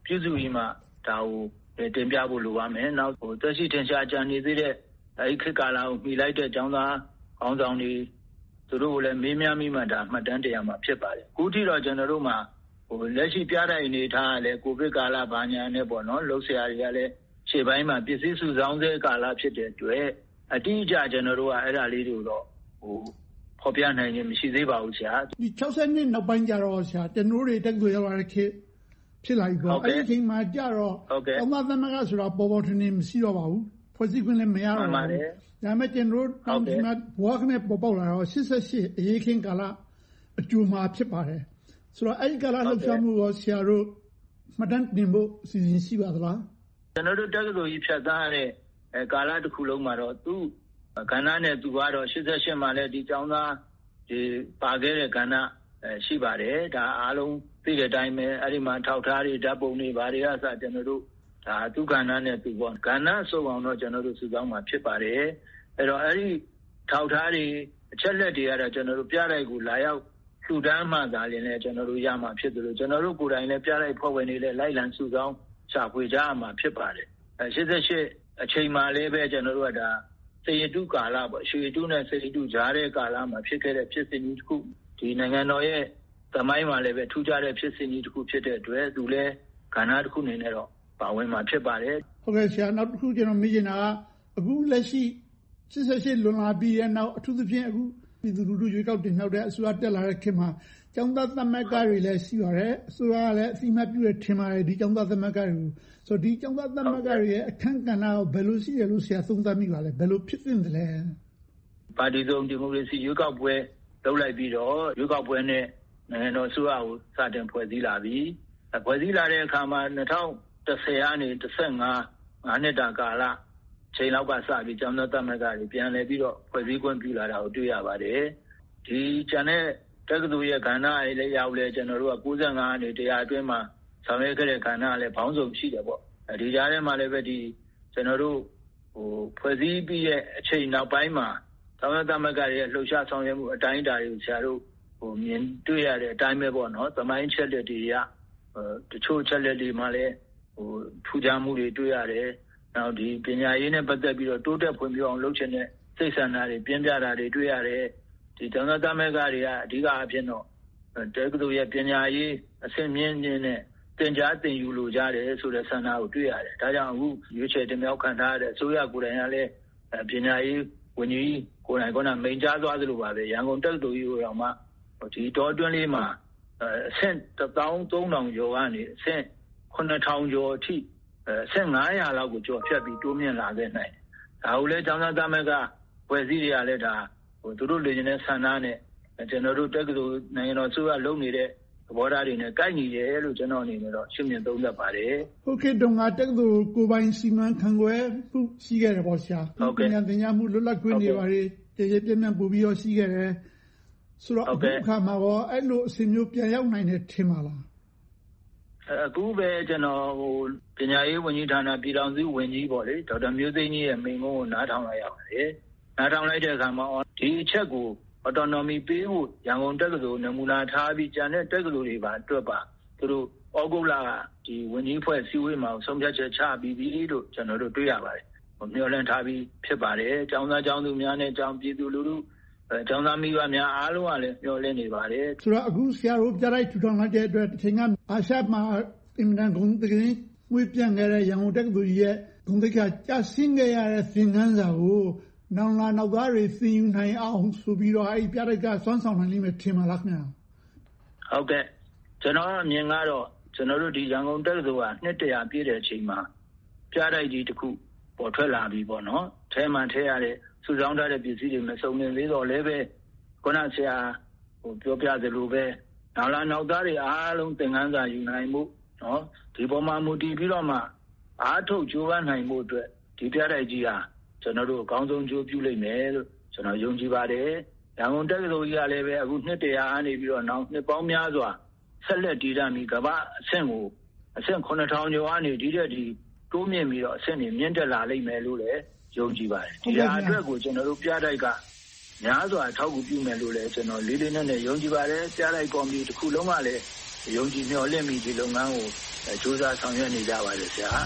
ပြုစုပြီးမှဒါကိုတင်ပြဖို့လိုပါမယ်။နောက်သက်ရှိထင်ရှားကြံနေသေးတဲ့အဲဒီခေတ်ကာလကိုမှီလိုက်တဲ့ကျောင်းသားခေါင်းဆောင်တွေသူတို့ကိုလည်းမေးမြန်းပြီးမှဒါမှတ်တမ်းတင်ရမှာဖြစ်ပါတယ်။အခုထိတော့ကျွန်တော်တို့မှာလက်ရှိပြတဲ့အနေထားကလည်းကိုဗစ်ကာလဘာညာနဲ့ပေါ့နော်လှုပ်ရှားတွေကလည်းခြေပိုင်းမှာပစ္စည်းစုဆောင်းတဲ့ကာလဖြစ်တဲ့အတွက်အတိအကျကျွန်တော်တို့ကအဲ့ဒါလေးတွေတော့ဖော်ပြနိုင်ခြင်းမရှိသေးပါဘူးဆရာဒီ60နှစ်နောက်ပိုင်းကျတော့ဆရာကျွန်တော်တွေတက်ကြွရောက်လာတဲ့ခေတ်ဖြစ်လာပြီပေါ့အဲ့ဒီအချိန်မှာကြတော့အမသမဂဆိုတာပေါ်ပေါ်ထင်ထင်မရှိတော့ပါဘူးဖွဲ့စည်းခွင့်လည်းမရတော့ဘူးဒါပေမဲ့ကျွန်တော်တောင်းဒီမှာဘွားခနဲ့ပေါ်ပေါက်လာတော့88အရေးခင်းကာလအကျိုးမှာဖြစ်ပါတယ်ဆိုတော့အဲ့ဒီကာလလှုပ်ရှားမှုကိုဆရာတို့မှတ်တမ်းတင်ဖို့အစီအစဉ်ရှိပါသလားကျွန်တော်တို့တက္ကသိုလ်ကြီးဖြတ်သန်းရတဲ့ကာလတစ်ခုလုံးမှာတော့သူကဏ္ဍနဲ့သူကတော့88မှာလည်းဒီကျောင်းသားဒီပါခဲ့တဲ့ကဏ္ဍရှိပါတယ်ဒါအားလုံးသိတဲ့အတိုင်းပဲအဲ့ဒီမှာထောက်ထားတွေဓာတ်ပုံတွေဘာတွေကစကျွန်တော်တို့ဒါသူကဏ္ဍနဲ့သူပေါ့ကဏ္ဍစုံအောင်တော့ကျွန်တော်တို့စုဆောင်းမှာဖြစ်ပါတယ်အဲ့တော့အဲ့ဒီထောက်ထားတွေအချက်လက်တွေကတော့ကျွန်တော်တို့ပြတိုက်ကိုလာရောက်လှူဒန်းမှသာလည်းကျွန်တော်တို့ရမှာဖြစ်တယ်လို့ကျွန်တော်တို့ကိုယ်တိုင်လည်းပြတိုက်ဖွဲ့ဝင်တွေလည်းလိုက်လံစုဆောင်းရှာဖွေကြရမှာဖြစ်ပါတယ်88အချိန်မှလည်းပဲကျွန်တော်တို့ကဒါစေတုကာလပေါ့ရွှေတုနဲ့စေတုကြားတဲ့ကာလမှာဖြစ်ခဲ့တဲ့ဖြစ်စဉ်ကြီးတစ်ခုဒီနိုင်ငံတော်ရဲ့သမိုင်းမှာလည်းပဲထူးခြားတဲ့ဖြစ်စဉ်ကြီးတစ်ခုဖြစ်တဲ့အတွက်သူလည်းကဏ္ဍတစ်ခုအနေနဲ့တော့ပါဝင်မှာဖြစ်ပါတယ်ဟုတ်ကဲ့ဆရာနောက်တစ်ခုကျွန်တော်မေးချင်တာကအခုလက်ရှိ88လွန်လာပြီးတဲ့နောက်အထူးသဖြင့်အခုပြည်သူလူထုရွေးကောက်တင်မြှောက်တဲ့အစိုးရတက်လာတဲ့ခေတ်မှာကျောင်းသားသမဂ္ဂတွေလည်းရှိပါတယ်အစိုးရကလည်းအစီအမံပြုရထင်ပါတယ်ဒီကျောင်းသားသမဂ္ဂတွေကိုဆိုတော့ဒီကျောင်းသားသမဂ္ဂတွေရဲ့အခန်းကဏ္ဍကိုဘယ်လိုရှိရလို့ဆရာသုံးသပ်မိပါလဲဘယ်လိုဖြစ်သင့်တယ်လဲပါတီစုံဒီမိုကရေစီရွေးကောက်ပွဲလုပ်လိုက်ပြီးတော့ရွေးကောက်ပွဲနဲ့နိုင်ငံတော်အစိုးရကိုစတင်ဖွဲ့စည်းလာပြီးဖွဲ့စည်းလာတဲ့အခါမှာ2010ကနေ15နှစ်တာကာလချိန်လောက်ကစပြီးကျောင်းသားသမဂ္ဂတွေပြန်လည်ပြီးတော့ဖွဲ့စည်းခွင့်ပြုလာတာကိုတွေ့ရပါတယ်ဒီကျန်တဲ့တက္ကသိုလ်ရဲ့ကဏ္ဍအရေးလည်းရောက်လဲကျွန်တော်တို့က95အနေ100အတွင်းမှာဆောင်ရွက်ခဲ့တဲ့ကဏ္ဍလည်းဘောင်းစုံရှိတယ်ပေါ့ဒီကြားထဲမှာလည်းပဲဒီကျွန်တော်တို့ဖွဲ့စည်းပြီးရဲ့အချိန်နောက်ပိုင်းမှာကျောင်းသားသမဂ္ဂရဲ့လှုပ်ရှားဆောင်ရွက်မှုအတိုင်းအတာတွေကိုဆရာတို့မြင်တွေ့ရတဲ့အတိုင်းပဲပေါ့နော်သမိုင်းချက်လက်တွေကတချို့ချက်လက်တွေမှာလည်းထူးခြားမှုတွေတွေ့ရတယ်နောက်ဒီပညာရေးနဲ့ပတ်သက်ပြီးတော့တိုးတက်ဖွံ့ဖြိုးအောင်လုပ်ချင်တဲ့စိတ်ဆန္ဒတွေပြင်းပြတာတွေတွေ့ရတယ်ဒီကျောင်းသားသမဂ္ဂတွေကအဓိကအဖြစ်တော့တက္ကသိုလ်ရဲ့ပညာရေးအဆင့်မြင့်နဲ့သင်ကြားသင်ယူလိုကြတယ်ဆိုတဲ့ဆန္ဒကိုတွေ့ရတယ်ဒါကြောင့်အခုရွေးချယ်တင်မြှောက်ခံထားရတဲ့အစိုးရကိုယ်တိုင်ကလည်းပညာရေးဝန်ကြီးကိုယ်တိုင်ကမိန့်ကြားသွားသလိုပါပဲရန်ကုန်တက္ကသိုလ်ကြီးကိုတော့မှဒီတောအတွင်းလေးမှာအဆင့်13000ကျော်ကနေအဆင့်9000ကျော်အထိအဆင့်900လောက်ကိုကျော်ဖြတ်ပြီးတိုးမြင့်လာခဲ့နိုင်တယ်ဒါကိုလည်းကျောင်းသားသမဂ္ဂဖွဲ့စည်းတွေကလည်းဒါသူတို့လူချင်းတဲ့ဆန္ဒနဲ့ကျွန်တော်တို့တက္ကသိုလ်နိုင်ငံတော်ဆိုရလုပ်နေတဲ့သဘောထားတွေနဲ့ကိုက်ညီတယ်လို့ကျွန်တော်အနေနဲ့တော့ရှင်းပြသုံးသပ်ပါတယ်ဟုတ်ကဲ့တုန်းကတက္ကသိုလ်ကိုပိုင်စီမံခန့်ခွဲမှုရှိခဲ့တယ်ပေါ့ဆရာပညာသင်ကြားမှုလွတ်လပ်ခွင့်တွေပါလေတည်ပြည့်ပြည့်ပို့ပြီးတော့ရှိခဲ့တယ်ဆိုတော့အခုခါမှာရောအဲ့လိုအစီအမျိုးပြန်ရောက်နိုင်တယ်ထင်ပါလားအခုပဲကျွန်တော်ပညာရေးဝန်ကြီးဌာနပြည်ထောင်စုဝန်ကြီးပေါ့လေဒေါက်တာမျိုးသိန်းကြီးရဲ့မိန့်ခွန်းကိုနားထောင်လိုက်ရပါတယ်နားထောင်လိုက်တဲ့အခါမှာဒီအချက်ကို autonomy ပေးဖို့ရန်ကုန်တက္ကသိုလ်နမူနာထားပြီးကျန်တဲ့တက္ကသိုလ်တွေပါအတွက်ပါသူတို့ဩဂုတ်လကဒီဝန်ကြီးဖွဲ့စည်းဝေးမှာဆုံးဖြတ်ချက်ချပြီးပြီလို့ကျွန်တော်တို့တွေ့ရပါတယ်မျှော်လင့်ထားပြီးဖြစ်ပါတယ်ကျောင်းသားကျောင်းသူများနဲ့ကျောင်းပြည်သူလူထုကျောင်းသားမိဘများအားလုံးကလည်းမျှော်လင့်နေပါတယ်ဆိုတော့အခုဆရာတို့ပြလိုက်ထူထောင်လိုက်တဲ့အတွက်တစ်ချိန်ကအာရှမှာအင်မတန်ဂုဏ်သတင်းငွေပြန်ခဲ့တဲ့ရန်ကုန်တက္ကသိုလ်ရဲ့ဂုဏ်သိက္ခာကျဆင်းခဲ့ရတဲ့သင်ခန်းစာကိုနောက်လာနောက်သားတွေသိယူနိုင်အောင်ဆိုပြီးတော့အဲ့ပြတိုက်ကစွမ်းဆောင်နိုင်လိမ့်မယ်ထင်ပါလားခင်ဗျာဟုတ်ကဲ့ကျွန်တော်အမြင်ကတော့ကျွန်တော်တို့ဒီရန်ကုန်တက္ကသိုလ်ကနှစ်တရာပြည့်တဲ့အချိန်မှာပြတိုက်ကြီးတစ်ခုပေါ်ထွက်လာပြီပေါ့နော်ထဲမှာထဲရတဲ့စုဆောင်းထားတဲ့ပစ္စည်းတွေမစုံလင်သေးတော့လည်းပဲခုနဆရာပြောပြသလိုပဲနောက်လာနောက်သားတွေအားလုံးသင်ခန်းစာယူနိုင်မှုနော်ဒီပေါ်မှာမူတည်ပြီးတော့မှအားထုတ်ကြိုးပမ်းနိုင်မှုအတွက်ဒီပြတိုက်ကြီးဟာကျွန်တော်တို့အကောင်းဆုံးကြိုးပြုလိမ့်မယ်လို့ကျွန်တော်ယုံကြည်ပါတယ်။ရန်ကုန်တက္ကသိုလ်ကြီးကလည်းပဲအခုနှစ်တရာအနေပြီးတော့နောက်နှစ်ပေါင်းများစွာဆက်လက်တည်တံ့ပြီးကမ္ဘာအဆင့်ကိုအဆင့်9000ကျော်အနေဒီတဲ့ဒီတိုးမြင့်ပြီးတော့အဆင့်တွေမြင့်တက်လာလိမ့်မယ်လို့လည်းယုံကြည်ပါတယ်။ဒီအတွက်ကိုကျွန်တော်တို့ပြတိုက်ကများစွာထောက်ကူပြုမယ်လို့လည်းကျွန်တော်လေးလေးနက်နက်ယုံကြည်ပါတယ်။ပြတိုက်ကော်မတီတစ်ခုလုံးကလည်းယုံကြည်မျှော်လင့်ပြီးဒီလုပ်ငန်းကိုကြိုးစားဆောင်ရွက်နေကြပါတယ်ဆရာ။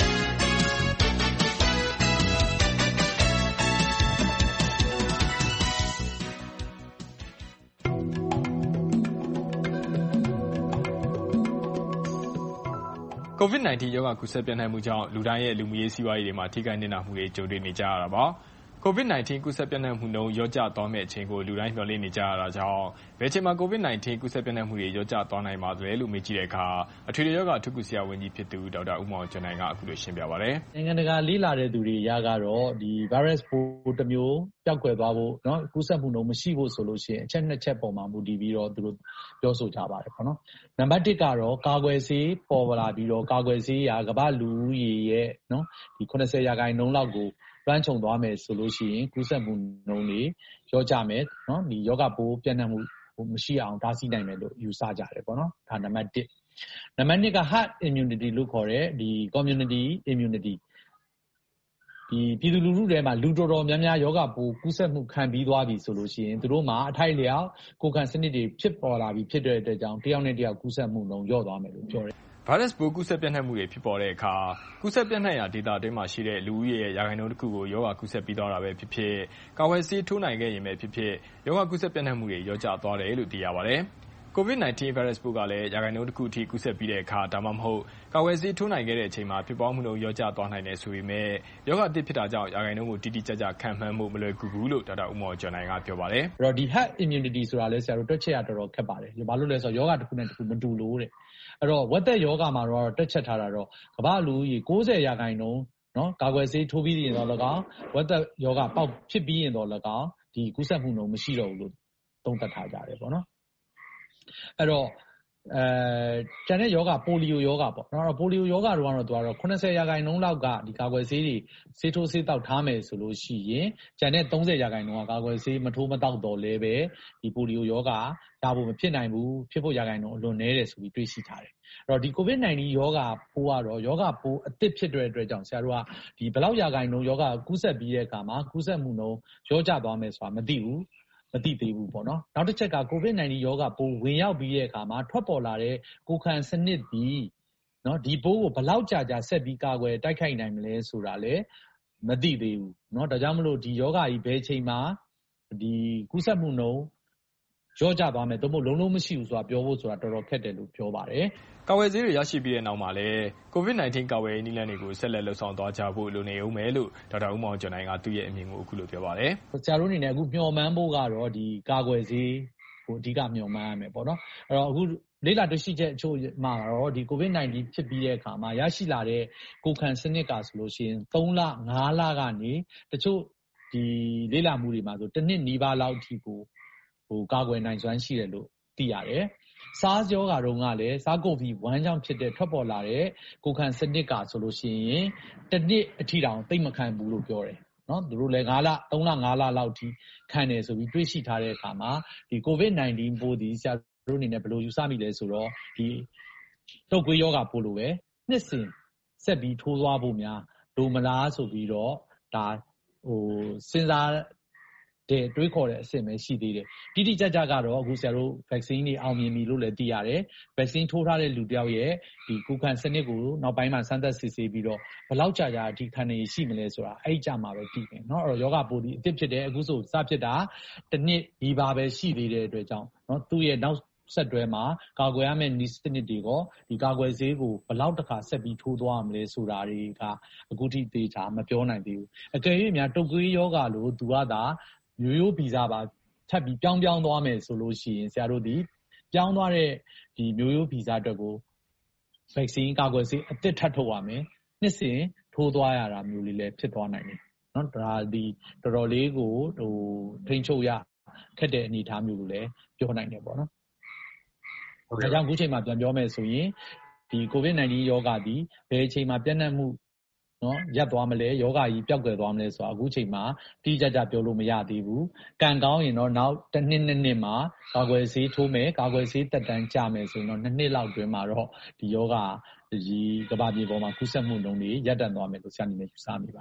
COVID-19 ရောဂါကူးစက်ပြန့်နှံ့မှုကြောင့်လူတိုင်းရဲ့လူမှုရေးစီးပွားရေးတွေမှာထိခိုက်နစ်နာမှုတွေကြုံတွေ့နေကြရတာပါ။ COVID-19 ကူးစက်ပြန့်နှံ့မှုနှုန်းလျော့ကျသွားမယ့်အချိန်ကိုလူတိုင်းမျှော်လင့်နေကြရတာကြောင့်ဘယ်အချိန်မှာ COVID-19 ကူးစက်ပြန့်နှံ့မှုတွေလျော့ကျသွားနိုင်ပါသလဲလို့မေးကြည့်တဲ့အခါအထွေထွေရောဂါအထူးကုဆရာဝန်ကြီးဖြစ်သူဒေါက်တာဦးမောင်ကျော်နိုင်ကအခုလိုရှင်းပြပါတယ်။နိုင်ငံတကာလေ့လာတဲ့သူတွေအရကတော့ဒီ virus ပိုးတစ်မျိုးပျောက်ကွယ်သွားဖို့နော်ကူးစက်မှုနှုန်းမရှိဖို့ဆိုလို့ရှိရင်အချက်နှစ်ချက်ပေါ်မှာမူတည်ပြီးတော့သူတို့ပြောဆိုကြပါတယ်ပေါ့နော်။နံပါတ်1ကတော့ကာကွယ်ဆေးပေါ်လာပြီးတော့ကာကွယ်ဆေးရာကမ္ဘာလူဦးရေရဲ့နော်ဒီ80%လောက်ကိုလွှမ်းခြုံသွားမယ်ဆိုလို့ရှိရင်ကူးစက်မှုနှုန်းတွေလျော့ကျမယ်နော်ဒီယောဂပိုးပြန့်နှံ့မှုမရှိအောင်တားဆီးနိုင်မယ်လို့ယူဆကြတယ်ပေါ့နော်ဒါနံပါတ်1နံပါတ်2က herd immunity လို့ခေါ်တဲ့ဒီ community immunity ဒီပြည်သူလူထုထဲမှာလူတော်တော်များများယောဂပိုးကူးစက်မှုခံပြီးသွားပြီဆိုလို့ရှိရင်တို့မှာအထိုက်လျောက်ကိုယ်ခံစနစ်တွေဖြစ်ပေါ်လာပြီးဖြစ်တဲ့အတွက်ကြောင့်တယောက်နဲ့တယောက်ကူးစက်မှုနှုန်းလျော့သွားမယ်လို့ပြောတယ်ဗိုင်းရပ်စ်ပိုးကူးစက်ပြန့်နှံ့မှုတွေဖြစ်ပေါ်တဲ့အခါကူးစက်ပြန့်နှံ့ရာဒေသအတွင်းမှာရှိတဲ့လူဦးရေရဲ့ရာခိုင်နှုန်းတစ်ခုကိုရောဂါကူးစက်ပြီးသွားတာပဲဖြစ်ဖြစ်ကာကွယ်ဆေးထိုးနိုင်ခဲ့ရင်ပဲဖြစ်ဖြစ်ရောဂါကူးစက်ပြန့်နှံ့မှုတွေလျော့ကျသွားတယ်လို့သိရပါတယ်။ COVID-19 virus ပိုးကလည်းရာခိုင်နှုန်းတစ်ခုအထိကူးစက်ပြီးတဲ့အခါဒါမှမဟုတ်ကာကွယ်ဆေးထိုးနိုင်ခဲ့တဲ့အချိန်မှာဖြစ်ပွားမှုနှုန်းလျော့ကျသွားနိုင်တယ်ဆိုပေမဲ့ရောဂါအသစ်ဖြစ်တာကြောင့်ရာခိုင်နှုန်းကိုတိတိကျကျခန့်မှန်းမှုမလွယ်ကူဘူးလို့ဒေါက်တာဦးမော်ကျော်နိုင်ကပြောပါတယ်။အဲ့တော့ဒီ herd immunity ဆိုတာလဲဆရာတို့တွက်ချက်ရတော်တော်ခက်ပါတယ်။ဘာလို့လဲဆိုတော့ယောဂတစ်ခုနဲ့တစ်ခုမတူလို့တဲ့။အဲ့တော့ဝက်သက်ယောဂမှာတော့တွက်ချက်ထားတာတော့ကမ္ဘာလူကြီး90%နော်ကာကွယ်ဆေးထိုးပြီးရင်တော့၎င်းဝက်သက်ယောဂပေါက်ဖြစ်ပြီးရင်တော့၎င်းဒီကူးစက်မှုနှုန်းမရှိတော့ဘူးလို့သုံးသပ်ထားကြတယ်ပေါ့နော်အဲ့တော့ကျန်တဲ့ယောဂပိုလီယိုယောဂပေါ့နော်ပိုလီယိုယောဂတော့သူကတော့80%လောက်ကဒီကာကွယ်ဆေးတွေဆေးထိုးဆေးတောက်ထားမယ်ဆိုလို့ရှိရင်ကျန်တဲ့30%ကကာကွယ်ဆေးမထိုးမတောက်တော့လဲပဲဒီပိုလီယိုယောဂဒါဖို့မဖြစ်နိုင်ဘူးဖြစ်ဖို့ရာခိုင်နှုန်းအလွန်နည်းတယ်ဆိုပြီးတွေးရှိထားတယ်အဲ့တော့ဒီ COVID-19 ယောဂပိုးကတော့ယောဂပိုးအသစ်ဖြစ်တဲ့အတွက်ကြောင့်ဆရာတို့ကဒီဘယ်လောက်ရာခိုင်နှုန်းယောဂကူးစက်ပြီးတဲ့အခါမှာကူးစက်မှုနှုန်းရောကျသွားမယ်ဆိုတာမသိသေးဘူးပေါ့နော်နောက်တစ်ချက်က COVID-19 ယောဂပိုးဝင်ရောက်ပြီးတဲ့အခါမှာထွက်ပေါ်လာတဲ့ကိုယ်ခံစနစ်ဒီနော်ဒီပိုးကိုဘယ်လောက်ကြာဆက်ပြီးကာကွယ်တိုက်ခိုက်နိုင်မလဲဆိုတာလည်းမသိသေးဘူးเนาะဒါကြောင့်မလို့ဒီယောဂကြီးဘယ်ချိန်မှာဒီကူးစက်မှုနှုန်းရောကျသွားမယ်သို့မဟုတ်လုံးမရှိဘူးဆိုတာပြောဖို့ဆိုတာတော်တော်ခက်တယ်လို့ပြောပါတယ်ကာကွယ်ဆေးတွေရရှိပြီးတဲ့နောက်မှာလည်း COVID-19 ကာကွယ်ရေးနည်းလမ်းတွေကိုဆက်လက်လှုပ်ဆောင်သွားကြဖို့လိုနေဦးမယ်လို့ဒေါက်တာဦးမောင်ကျော်နိုင်ကသူ့ရဲ့အမြင်ကိုအခုလိုပြောပါတယ်ဆရာတို့အနေနဲ့အခုမျှော်မှန်းဖို့ကတော့ဒီကာကွယ်ဆေးကိုအဓိကမျှော်မှန်းရမယ်ပေါ့နော်အဲ့တော့အခုလေ့လာတွေ့ရှိချက်အချို့မှာတော့ဒီ COVID-19 ဖြစ်ပြီးတဲ့အခါမှာရရှိလာတဲ့ကိုယ်ခံစနစ်ကဆိုလို့ရှိရင်3လ5လကနေတချို့ဒီလေ့လာမှုတွေမှာဆိုတစ်နှစ်နီးပါးလောက်အထိကိုကာကွယ်နိုင်စွမ်းရှိတယ်လို့သိရတယ်SARS ရောဂါတုန်းကလည်း SARS-CoV-1 ကြောင့်ဖြစ်တဲ့ထွက်ပေါ်လာတဲ့ကိုယ်ခံစနစ်ကဆိုလို့ရှိရင်တစ်နှစ်အထိတောင်သိမ့်မခံဘူးလို့ပြောတယ်နော်သူတို့လည်း3လ5လလောက်အထိခံတယ်ဆိုပြီးတွေးရှိထားတဲ့အခါမှာဒီ COVID-19 ပိုးဒီဆရာတို့အနေနဲ့ဘယ်လိုယူဆမိလဲဆိုတော့ဒီတုပ်ကွေးရောဂါပိုးလိုပဲနှစ်စဉ်ဆက်ပြီးထိုးသွားဖို့များလိုမလားဆိုပြီးတော့ဒါစဉ်းစားတဲ့တွေးခေါ်တဲ့အဆင့်ပဲရှိသေးတယ်တိတိကျကျကတော့အခုဆရာတို့ vaccine တွေအောင်မြင်ပြီလို့လည်းသိရတယ် vaccine ထိုးထားတဲ့လူတယောက်ရဲ့ဒီကိုယ်ခံစနစ်ကိုနောက်ပိုင်းမှာစမ်းသပ်စစ်ဆေးပြီးတော့ဘယ်လောက်ကြာအထိခံနေရှိမလဲဆိုတာအဲ့ကြမှာပဲသိတယ်เนาะအဲ့တော့ယောဂပိုးဒီအသစ်ဖြစ်တယ်အခုဆိုစဖြစ်တာတစ်နှစ်ဒီပါပဲရှိသေးတဲ့အတွက်ကြောင့်เนาะသူ့ရဲ့နောက်ဆက်တွဲမှာကာကွယ်ရမယ့်နည်းစနစ်တွေကဒီကာကွယ်ဆေးကိုဘယ်လောက်တစ်ခါဆက်ပြီးထိုးသွားရမလဲဆိုတာတွေကအခုထိသေချာမပြောနိုင်သေးဘူးအကယ်၍များတုပ်ကွေးယောဂလို့သူကသာမျိုးရိုးဗီဇပါထပ်ပြီးပြောင်းသွားမယ်ဆိုလို့ရှိရင်ဆရာတို့ဒီပြောင်းသွားတဲ့ဒီမျိုးရိုးဗီဇအတွက်ကို vaccine ကာကွယ်ဆေးအသစ်ထပ်ထုတ်ရမယ်နှစ်စဉ်ထိုးသွားရတာမျိုးလေးလည်းဖြစ်သွားနိုင်တယ်เนาะဒါဒီတော်တော်လေးကိုထိန်းချုပ်ရခက်တဲ့အနေအထားမျိုးလိုလည်းပြောနိုင်တယ်ပေါ့နော်ဒါကြောင့်အခုချိန်မှာပြန်ပြောမယ်ဆိုရင်ဒီ COVID-19 ယောဂဒီဘယ်အချိန်မှာပြန့်နှံ့မှုနော်ရပ်သွားမလဲယောဂကြီးပျောက်ကွယ်သွားမလဲဆိုတာအခုချိန်မှာတိကျကျပြောလို့မရသေးဘူးကံကောင်းရင်တော့နောက်တစ်နှစ်မှာကာကွယ်ဆေးထိုးမယ်ကာကွယ်ဆေးတက်တန်းကျမယ်ဆိုရင်တော့2နှစ်လောက်တွင်မှာတော့ဒီယောဂဒီကမ္ဘာမြေပေါ်မှာကူးစက်မှုနှုန်းတွေရပ်တန့်သွားမယ်လို့ဆရာအနေနဲ့ယူဆမိပါတယ်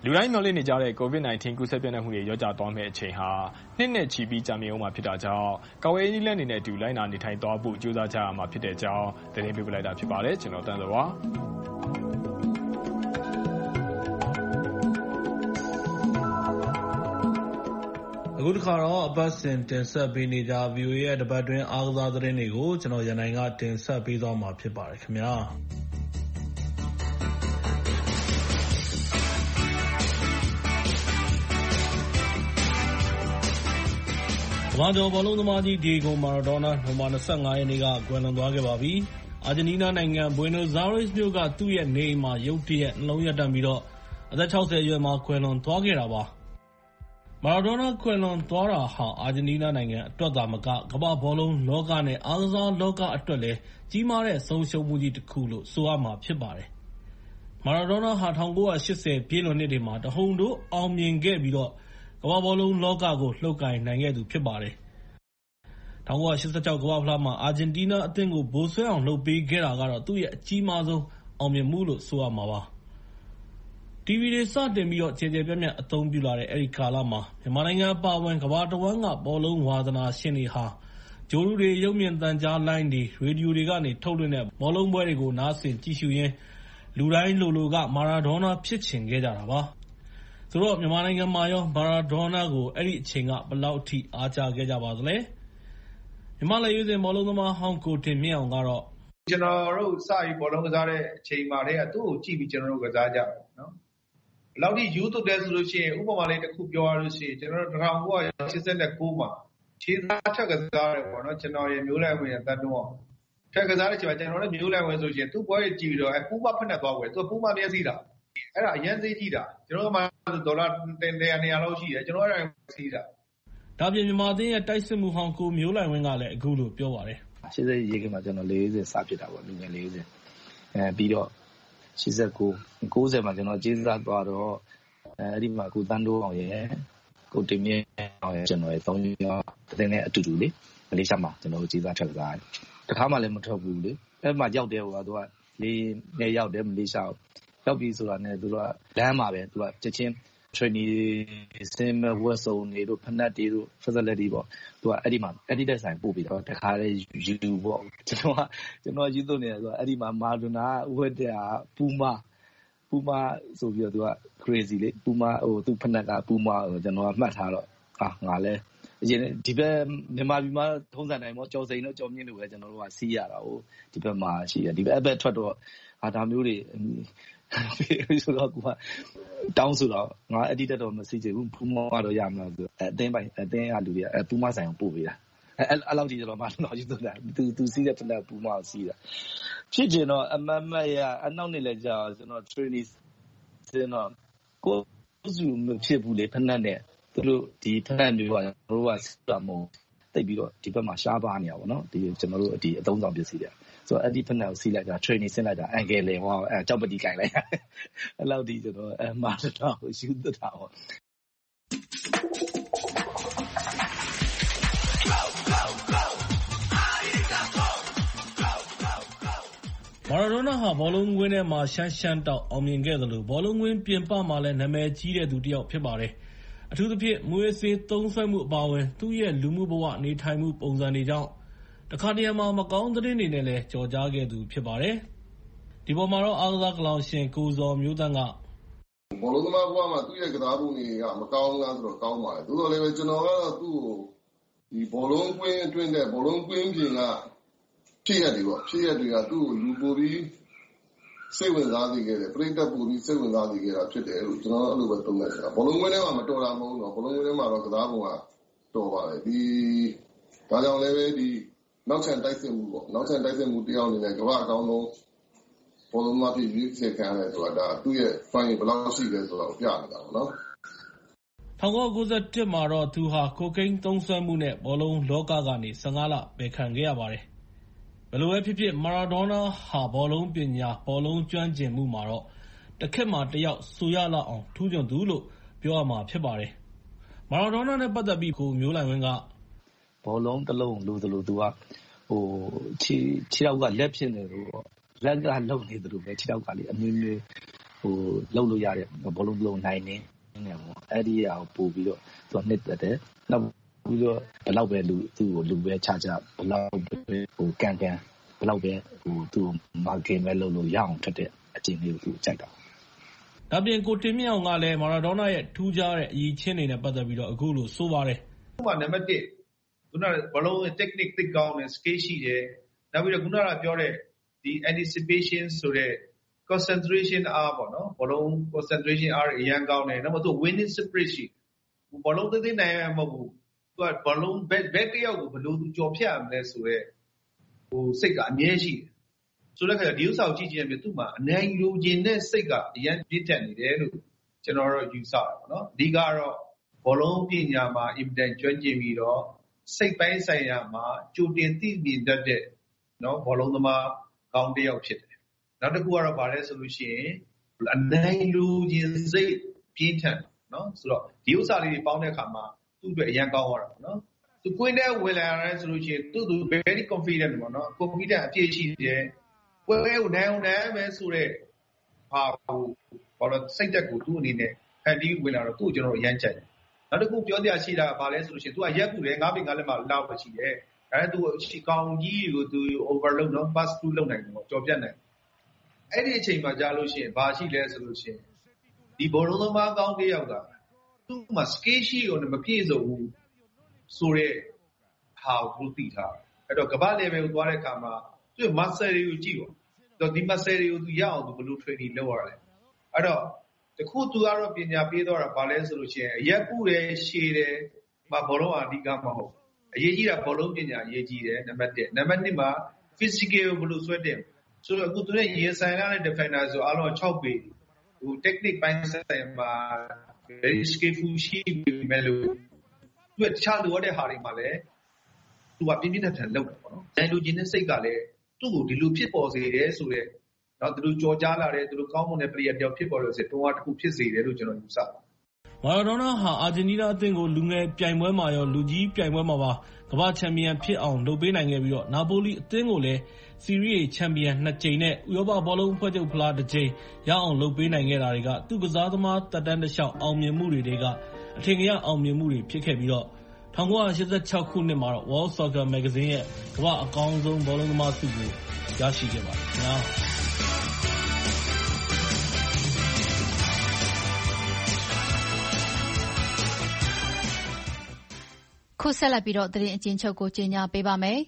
လူတိုင်းမျှော်လင့်နေကြတဲ့ COVID-19 ကူးစက်ပြန့်နှံ့မှုတွေလျော့ကျသွားမယ့်အချိန်ဟာနှစ်နဲ့ချီပြီးကြာမြင့်ဦးမှာဖြစ်တာကြောင့်ကာကွယ်ရေးနည်းလမ်းတွေနဲ့အတူလိုက်နာနေထိုင်သွားဖို့ကြိုးစားကြရမှာဖြစ်တဲ့အကြောင်းသတင်းပေးပို့လိုက်တာဖြစ်ပါတယ်ကျွန်တော်တန်းစောပါအခုတစ်ခါတော့အပတ်စဉ်တင်ဆက်ပေးနေကြ VOA ရဲ့တပတ်တွင်းအားကစားသတင်းတွေကိုကျွန်တော်ရန်နိုင်ကတင်ဆက်ပေးသွားမှာဖြစ်ပါတယ်ခင်ဗျာကမ္ဘာကျော်ဘောလုံးသမားကြီးဒီဂိုမာရာဒိုနာနိုဝင်ဘာ25ရက်နေ့ကကွယ်လွန်သွားခဲ့ပါပြီ။အာဂျင်တီးနားနိုင်ငံဘွေနိုဇာရက်စ်မြို့ကသူ့ရဲ့နေအိမ်မှာရုတ်တရက်နှလုံးရပ်တန့်ပြီးတော့အသက်60အရွယ်မှာကွယ်လွန်သွားခဲ့တာပါ။မာရာဒိုနာကွယ်လွန်သွားတာဟာအာဂျင်တီးနားနိုင်ငံအတွက်သာမကကမ္ဘာဘောလုံးလောကနဲ့အားကစားလောကအတွက်လည်းကြီးမားတဲ့ဆုံးရှုံးမှုကြီးတစ်ခုလို့ဆိုရမှာဖြစ်ပါတယ်။မာရာဒိုနာဟာ1980ပြည့်လွန်နှစ်တွေမှာတဟုန်ထိုးအောင်မြင်ခဲ့ပြီးတော့ကမ္ဘာဘောလုံးလောကကိုလှုပ်ကိုင်နိုင်ခဲ့သူဖြစ်ပါတယ်။1986ကမ္ဘာဖလားမှာအာဂျင်တီးနားအသင်းကိုဗိုလ်စွဲအောင်လှုပ်ပေးခဲ့တာကတော့သူ့ရဲ့အကြီးမားဆုံးအောင်မြင်မှုလို့ဆိုရမှာပါ။ TV တွေစတင်ပြီးတော့ကျေကျေပြန့်ပြန့်အသုံးပြုလာတဲ့အဲဒီကာလမှာမြန်မာနိုင်ငံအပါအဝင်ကမ္ဘာတစ်ဝန်းကဘောလုံးဝါသနာရှင်တွေဟာဂျိုရူတွေရုပ်မြင်သံကြားလိုင်းတွေရေဒီယိုတွေကနေထုတ်လွှင့်တဲ့ဘောလုံးပွဲတွေကိုနားဆင်ကြည့်ရှုရင်းလူတိုင်းလိုကမာရာဒိုနာဖြစ်ချင်ခဲ့ကြတာပါ။ဆိုတော့မြန်မာနိုင်ငံမှာရောမာရာဒိုနာကိုအဲ့ဒီအချိန်ကဘယ်လောက်ထိအားကျခဲ့ကြပါသလဲမြန်မာလက်ရွေးစင်ဘောလုံးသမားဟောင်းကိုတင်မြင့်အောင်ကတော့ကျွန်တော်တို့စပြီးဘောလုံးကစားတဲ့အချိန်မှာတည်းကသူ့ကိုကြည့်ပြီးကျွန်တော်တို့ကစားကြတယ်နော်ဘယ်လောက်ထိယူသွတ်တယ်ဆိုလို့ရှိရင်ဥပမာလေးတစ်ခုပြောရလို့ရှိရင်ကျွန်တော်တို့1989မှာခြေသားထက်ကစားတယ်ပေါ့နော်ကျွန်တော်ရေမျိုးလိုက်ဝင်တဲ့တတ်တော့ထက်ကစားတဲ့အချိန်မှာကျွန်တော်တို့မျိုးလိုက်ဝင်ဆိုရှင်သူ့ပွဲကြည့်ပြီးတော့ပူမဖက်နဲ့သွားွယ်သူကပူမမျက်စိတာအဲ့ဒါအရင်သေးကြည့်တာကျွန်တော်တို့မှဒေါ်လာ100-200လောက်ရှိတယ်ကျွန်တော်အဲ့ဒါစီးတာဒါပြင်မြန်မာအသင်းရဲ့တိုက်စစ်မှုဟောင်းကိုမျိုးလိုက်ဝင်းကလည်းအခုလိုပြောပါတယ် 80ရေကမှာကျွန်တော်40စဖြစ်တာပေါ့လူငယ်40ပြီးတော့89 90မှာကျွန်တော်ကျေးဇူးသွားတော့အဲ့ဒီမှာကိုတန်းတိုးအောင်ရဲ့ကိုတင်မြင့်အောင်ရဲ့ကျွန်တော်ရဲ့3ယောက်အသင်းနဲ့အတူတူလေမလေးရှားမှာကျွန်တော်ကျေးဇူးထပ်စားတယ်တခါမှလည်းမထွက်ဘူးလေအဲ့မှာရောက်တယ်ဟိုကသူကလေးနဲ့ရောက်တယ်မလေးရှားရောက်ပြီဆိုတာနဲ့သူကလမ်းမှာပဲသူကချက်ချင်း training စင်ဝတ်စုံတွေတို့ဖနက်တွေတို့ facility ပေါ့သူကအဲ့ဒီမှာအဲ့ဒီတက်ဆိုင်ပို့ပြီးတော့တခါလေယူပေါ့ကျွန်တော်ယူသွနေတယ်ဆိုတော့အဲ့ဒီမှာမာဒိုနာဝတ်တဲ့ပူမာဆိုပြီးတော့သူက crazy လေပူမာဟိုသူဖနက်ကပူမာကျွန်တော်ကမှတ်ထားတော့ငါလဲအရင်ဒီဘက်မြန်မာပြည်မှာထုံးစံတိုင်းပေါ့ကြော်စိန်တို့ကြော်မြင့်တို့ပဲကျွန်တော်တို့ကစီးရတာဟိုဒီဘက်မှာရှိတယ်ဒီဘက်ထွက်တော့ဒါမျိုးတွေဆိုတော့ကတောင်းဆိုတော့ငါအဒီတက်တော့မစီချင်ဘူးပူမာတော့ရမလားဆိုအတင်းကလူတွေကပူမာဆိုင်ကိုပို့ပေးတာအဲ့လောက်ကြီးကျွန်တော်မှတော့ယူသွတာသူစီးတဲ့ဖက်ပူမာကိုစီးတာဖြစ်ကျင်တော့အမတ်ရအနောက်နေလဲကြာကျွန်တော် training စင်တော့ကိုစုမဖြစ်ဘူးလေဖက်နဲ့သူတို့ဒီဖက်တွေကတို့ကစတာမို့တိတ်ပြီးတော့ဒီဘက်မှာရှားပါနေရပါတော့ဒီကျွန်တော်တို့ဒီအသုံးဆောင်ပစ္စည်းတွေဆိုတော့အဲ့ဒီဖက်နဲ့ကိုစီးလိုက်တာ training ဆင်းလိုက်တာအန်ကယ်လေဟောကြောက်ပတိကင်လိုက်အဲ့လောက်ဒီကျွန်တော်မာတော့ယူသတာဟောမာရာဒိုနာဟာဘောလုံးကွင်းထဲမှာရှမ်းတောက်အောင်မြင်ခဲ့သလိုဘောလုံးကွင်းပြင်ပမှာလည်းနာမည်ကြီးတဲ့သူတစ်ယောက်ဖြစ်ပါတယ်။အထူးသဖြင့်မွေးဆေးသုံးစွဲမှုအပါအဝင်သူ့ရဲ့လူမှုဘဝနေထိုင်မှုပုံစံတွေကြောင့်တခါတရံမှာမကောင်းသတင်းတွေနဲ့လည်းကြော်ကြားခဲ့သူဖြစ်ပါတယ်။ဒီပေါ်မှာတော့အားကစားကလောင်ရှင်ကိုဇော်မျိုးသန့်ကဘောလုံးသမားဘဝမှာသူ့ရဲ့ကစားပုံတွေကမကောင်းလားဆိုတော့ကောင်းပါတယ်။သို့တော်လည်းပဲကျွန်တော်ကတော့သူ့ကိုဒီဘောလုံးကွင်းအတွင်းတဲ့ဘောလုံးကွင်းပြင်ကဖြစ်ရတွေကသူ့ကိုလူပိုပြီးစိတ်ဝင်စားစေခဲ့တယ်ပရိသတ်ပိုပြီးစိတ်ဝင်စားစေခဲ့တာဖြစ်တယ်လို့ကျွန်တော်အဲ့လိုပဲသုံးသပ်ချင်တာဘောလုံးကွင်းထဲမှာမတော်တာမဟုတ်တော့ဘောလုံးကွင်းထဲမှာတော့ကစားပုံကတော်ပါတယ်ဒီဒါကြောင့်လည်းပဲဒီနောက်ချန်တိုက်စစ်မှုပေါ့နောက်ချန်တိုက်စစ်မှုတယောက်အနေနဲ့ကမ္ဘာအကောင်းဆုံးဘောလုံးသမားဖြစ်ပြီးဆက်ခံရတယ်ဆိုတာဒါသူ့ရဲ့ fine ဘယ်လောက်ရှိလဲဆိုတော့ပြနေတာပေါ့နော် 1991မှာတော့သူဟာကိုကိန်းသုံးစွဲမှုနဲ့ဘောလုံးလောကကနေ15လပယ်ခံခဲ့ရပါတယ်ဘယ်လိုပဲဖြစ်ဖြစ်မာရာဒိုနာဟာဘောလုံးပညာဘောလုံးကျွမ်းကျင်မှုမှာတော့တစ်ခက်မှာတစ်ယောက်ဆိုရလောက်အောင်ထူးချွန်သူလို့ပြောရမှာဖြစ်ပါတယ်မာရာဒိုနာနဲ့ပတ်သက်ပြီးကိုမျိုးလိုက်ဝင်းကဘောလုံးတစ်လုံးလိုသလိုသူကဟိုခြေထောက်ကလက်ဖြစ်နေလို့လက်ကလုံနေသလိုပဲခြေထောက်ကလေအမျိုးမျိုးလုပ်လို့ရတဲ့ဘောလုံးတစ်လုံးနိုင်နေတယ်ပေါ့အဲ့ဒီအရာကိုပို့ပြီးတော့သူကနှစ်သက်တယ်နောက်ပြီးတော့ဘယ်လောက်ပဲသူ့ကိုလူပဲချဘယ်လောက်ပဲကန်ဘယ်လောက်ပဲသူ့မာကင်ပဲလုပ်လို့ရအောင်ထက်တဲ့အချိန်လေးကိုသူကြိုက်တာဒါပြင်ကိုတင်မြင့်အောင်ကလည်းမာရာဒိုနာရဲ့ထူးခြားတဲ့အရေးချင်းတွေနဲ့ပတ်သက်ပြီးတော့အခုလိုဆိုပါတယ်ဥပမာနံပါတ်1ခုနကဘလုံးရဲ့ technique သိကောင်းတယ် skill ရှိတယ်နောက်ပြီးတော့ခုနကပြောတဲ့ဒီ anticipation ဆိုတဲ့ concentration အားပေါ့နော်ဘလုံး concentration အားအရင်ကောင်းတယ်နောက်မှသူ winning spirit ရှိဘလုံးသိနိုင်မှာမဟုတ်ဘူးသူကဘလုံးဘက်တယောက်ကိုဘလို့သူကြော်ဖြတ်ရမလဲဆိုတော့စိတ်ကအမြဲရှိတယ်ဆိုတဲ့အခါဒီဥစ္စာကိုကြည့်ကြည့်ရင်သူ့မှာအနိုင်လိုချင်တဲ့စိတ်ကအရင်ပြည့်ထက်နေတယ်လို့ကျွန်တော်တို့ယူဆတာပေါ့နော်အဓိကတော့ဘောလုံးပညာမှာ impact ကျွမ်းကျင်ပြီးတော့စိတ်ပိုင်းဆိုင်ရာမှာကြိုတင်သိမြင်တတ်တဲ့နော်ဘောလုံးသမားကောင်းတစ်ယောက်ဖြစ်တယ်နောက်တစ်ခုကတော့ဗာလဲဆိုလို့ရှိရင်အနိုင်လိုချင်စိတ်ပြင်းထန်နော်ဆိုတော့ဒီဥစ္စာလေးတွေပေါင်းတဲ့အခါမှာသူ့အတွက်အရင်ကောင်းသွားတာပေါ့နော်သူကွင်းထဲဝင်လာရဲဆိုလို့ရှိရင်သူ very confident ပေါ့နော် confident အပြည့်ရှိတယ်ဝဲကိုနိုင်အောင်နိုင်မယ်ဆိုတော့ဟာဘာလို့စိတ်သက်ကိုသူ့အနေနဲ့ဖန်တီးဝင်လာတော့သူ့ကျွန်တော်အရင်ကြိုက်တယ်နောက်တစ်ခုပြောပြရှိတာကဘာလဲဆိုလို့ရှိရင် तू ကရက်ကူတယ်9 5လက်မှလောက်ပဲရှိတယ်ဒါနဲ့ तू အကောင်ကြီးကို तू overload နော် pass through လုပ်နိုင်တယ်ပေါ့ကြော်ပြတ်နိုင်အဲ့ဒီအချိန်မှာကြားလို့ရှိရင်ဘာရှိလဲဆိုလို့ရှိရင်ဒီဘောလုံးသမားကောင်းတစ်ယောက်ကသူ့မှာ skill ရှိကိုမပြည့်စုံဘူးဆိုတဲ့ဟာကိုသိထားအဲ့တော့ကမ္ဘာ level ကိုသွားတဲ့အခါမှာသူ့ muscle တွေကိုကြည့်ပေါ့ဒီ muscle တွေကို तू ရအောင် तू ဘယ်လို training လုပ်ရလဲအဲ့တော့တခု तू ကတော့ပညာပေးတော့တာဘာလဲဆိုလို့ရှိရင်အရက်ကူတယ်ရှည်တယ်ဘောလုံးအဓိကမဟုတ်အရေးကြီးတာဘောလုံးပညာအရေးကြီးတယ်နံပါတ်1နံပါတ်2မှာ physical ကိုဘယ်လိုဆွဲတင်ဆိုတော့အခုသူနဲ့ရင်ဆိုင်ရတဲ့ defender ဆိုအားလုံး6ပေtechnique ပိုင်းဆိုင်မှာ very skillful ရှိပြီမဲ့လို့သူကချလို့ရတဲ့ဟာတွေမှာလည်းသူကပြင်းပြင်းထန်ထန်လုပ်တယ်ပေါ့နော်။နိုင်လူချင်းတဲ့စိတ်ကလည်းသူ့ကိုဒီလိုဖြစ်ပေါ်စေတယ်ဆိုတော့နော်သူတို့ကြော်ကြားလာတယ်သူတို့ကောင်းမွန်တဲ့ player တယောက်ဖြစ်ပေါ်လို့ဆိုတော့တစ်ခုဖြစ်စေတယ်လို့ကျွန်တော်ယူဆပါတယ်။မာရာဒိုနာဟာအာဂျင်တီးနားအသင်းကိုလူငယ်ပြိုင်ပွဲမှာရောလူကြီးပြိုင်ပွဲမှာပါကမ္ဘာချန်ပီယံဖြစ်အောင်လုပ်ပေးနိုင်ခဲ့ပြီးတော့နာပိုလီအသင်းကိုလည်းစီရီး A ချန်ပီယံ2ကြိမ်နဲ့ဥရောပဘောလုံးအဖွဲ့ချုပ်ဖလား1ကြိမ်ရအောင်လုပ်ပေးနိုင်ခဲ့တာတွေကသူ့ကစားသမားတက်တန်းတစ်လျှောက်အောင်မြင်မှုတွေကအထင်ကြီးအောင်မြင်မှုတွေဖြစ်ခဲ့ပြီးတော့1986ခုနှစ်မှာတော့ World Soccer Magazine ရဲ့ကမ္ဘာအကောင်းဆုံးဘောလုံးသမားဆုကိုရရှိခဲ့ပါတယ်ခင်ဗျာခုဆက်လက်ပြီးတော့သတင်းအကျဉ်းချုပ်ကိုကြေညာပေးပါမယ်။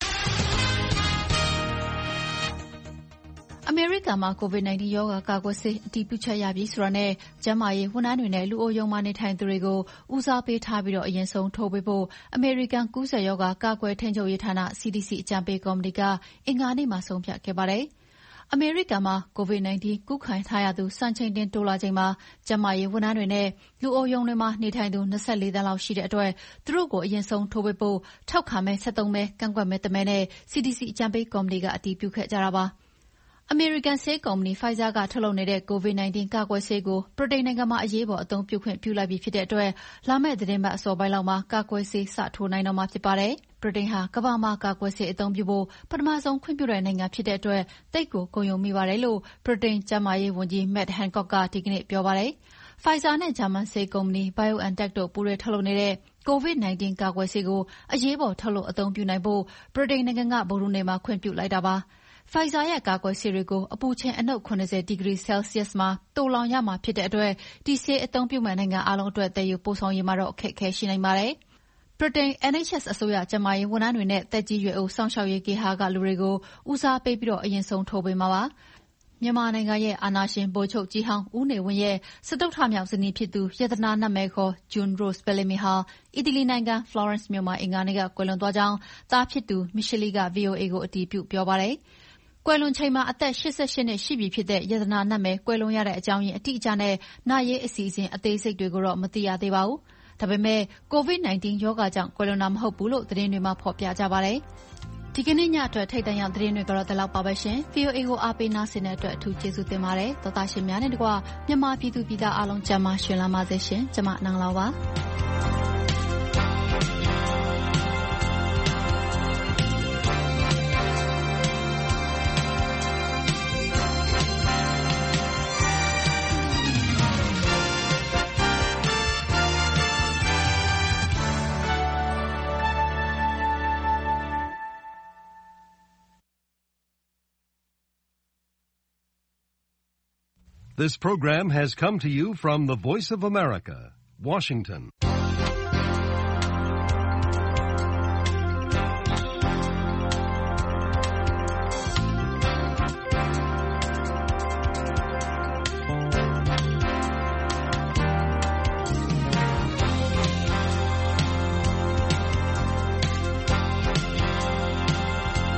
အမေရိကန်မှာ COVID-19 ရောဂါကာကွယ်ဆေးအတည်ပြုချက်ရပြီဆိုတာနဲ့ကျန်းမာရေးဝန်ထမ်းတွေနဲ့လူအိုရုံမှာနေထိုင်သူတွေကိုဦးစားပေးထားပြီးအရင်ဆုံးထိုးပေးဖို့အမေရိကန်ကူးစက်ရောဂါကာကွယ်ထိန်းချုပ်ရေးဌာန CDC အကြံပေးကော်မတီကအင်္ဂါနေ့မှာဆုံးဖြတ်ခဲ့ပါတယ်။အမေရိကန်မှာ COVID-19 ကူးခံထားရသူစံချိန်တင်တိုးလာချိန်မှာကျန်းမာရေးဝန်ထမ်းတွေနဲ့လူအိုရုံတွေမှာနေထိုင်သူ24သန်းလောက်ရှိတဲ့အတွက်သူတို့ကိုအရင်ဆုံးထိုးပေးဖို့ထောက်ခံမဲ73မဲကန့်ကွက်မဲ1မဲနဲ့ CDC အကြံပေးကော်မတီကအတည်ပြုခဲ့ကြတာပါ။အမေရိကန်ဆေးကုမ္ပဏီ Pfizer ကထုတ်လုပ်နေတဲ့ COVID-19 ကာကွယ်ဆေးကိုဗြိတိန်နိုင်ငံမှာအရေးပေါ်အသုံးပြုခွင့်ပြုလိုက်ပြီဖြစ်တဲ့အတွက်လာမယ့်သီတင်းပတ်အစောပိုင်းလောက်မှာကာကွယ်ဆေးစထိုးနိုင်တော့မှာဖြစ်ပါတယ်။ဗြိတိန်ဟာကမ္ဘာမှာကာကွယ်ဆေးအသုံးပြုဖို့ပထမဆုံးခွင့်ပြုတဲ့နိုင်ငံဖြစ်တဲ့အတွက်သိပ်ကိုဂုဏ်ယူမိပါတယ်လို့ဗြိတိန်ကျန်းမာရေးဝန်ကြီး Matt Hancock ကဒီကနေ့ပြောပါတယ်။ Pfizer နဲ့ဂျာမန်ဆေးကုမ္ပဏီ BioNTech တို့ပူးတွဲထုတ်လုပ်နေတဲ့ COVID-19 ကာကွယ်ဆေးကိုအရေးပေါ်ထုတ်လုပ်အသုံးပြုနိုင်ဖို့ဗြိတိန်နိုင်ငံကဗုဒ္ဓဟူးနေ့မှာခွင့်ပြုလိုက်တာပါ။ Pfizer ရဲ့ကာကွယ်ဆေးတွေကိုအပူချိန်အနုတ်70ဒီဂရီဆဲလ်စီယပ်မှာသိုလှောင်ရမှာဖြစ်တဲ့အတွက်ဒီဆေးအသုံးပြုမဲ့နိုင်ငံအားလုံးအတွက်သယ်ယူပို့ဆောင်ရေးမှာတော့အခက်အခဲရှိနိုင်ပါတယ်။ဗြိတိန် NHS အစိုးရကျန်းမာရေးဝန်ထမ်းတွေနဲ့သက်ကြီးရွယ်အိုစောင့်ရှောက်ရေးဂေဟာကလူတွေကိုဦးစားပေးပြီးအရင်ဆုံးထိုးပေးမှာပါ။မြန်မာနိုင်ငံရဲ့အာဏာရှင်ဗိုလ်ချုပ်ကြီးဟောင်းဦးနေဝင်းရဲ့စတုတ္ထမြောက်ဇနီးဖြစ်သူရတနာနတ်မယ်ခေါ် June Rose Bellamy ဟာအီတလီနိုင်ငံ Florence မြို့မှာအင်္ဂါနေ့ကကွယ်လွန်သွားကြောင်းသားဖြစ်သူ Michelle က VOA ကိုအတည်ပြုပြောပါတယ်။ကွယ်လွန်ချိန်မှာအသက်88နှစ်ရှိပြီဖြစ်တဲ့ရတနာနတ်မယ်ကွယ်လွန်ရတဲ့အကြောင်းရင်းအတိအကျနဲ့နာရေးအစီအစဉ်အသေးစိတ်တွေကိုတော့မသိရသေးပါဘူး။ဒါပေမဲ့ COVID-19 ရောဂါကြောင့်ကွယ်လွန်တာမဟုတ်ဘူးလို့သတင်းတွေမှာဖော်ပြကြပါတယ်။ဒီကနေ့ညအတွက်ထိပ်တန်းရောက်သတင်းတွေကတော့ဒီလောက်ပါပဲရှင်။ VOA ကိုအားပေးနားဆင်တဲ့အတွက်အထူးကျေးဇူးတင်ပါတယ်။သောသားရှင်များနဲ့တကွမြန်မာပြည်သူပြည်သားအားလုံးကျန်းမာရှင်လန်းပါစေရှင်။ကျွန်မနန်းလောင်ပါ။ This program has come to you from the Voice of America, Washington.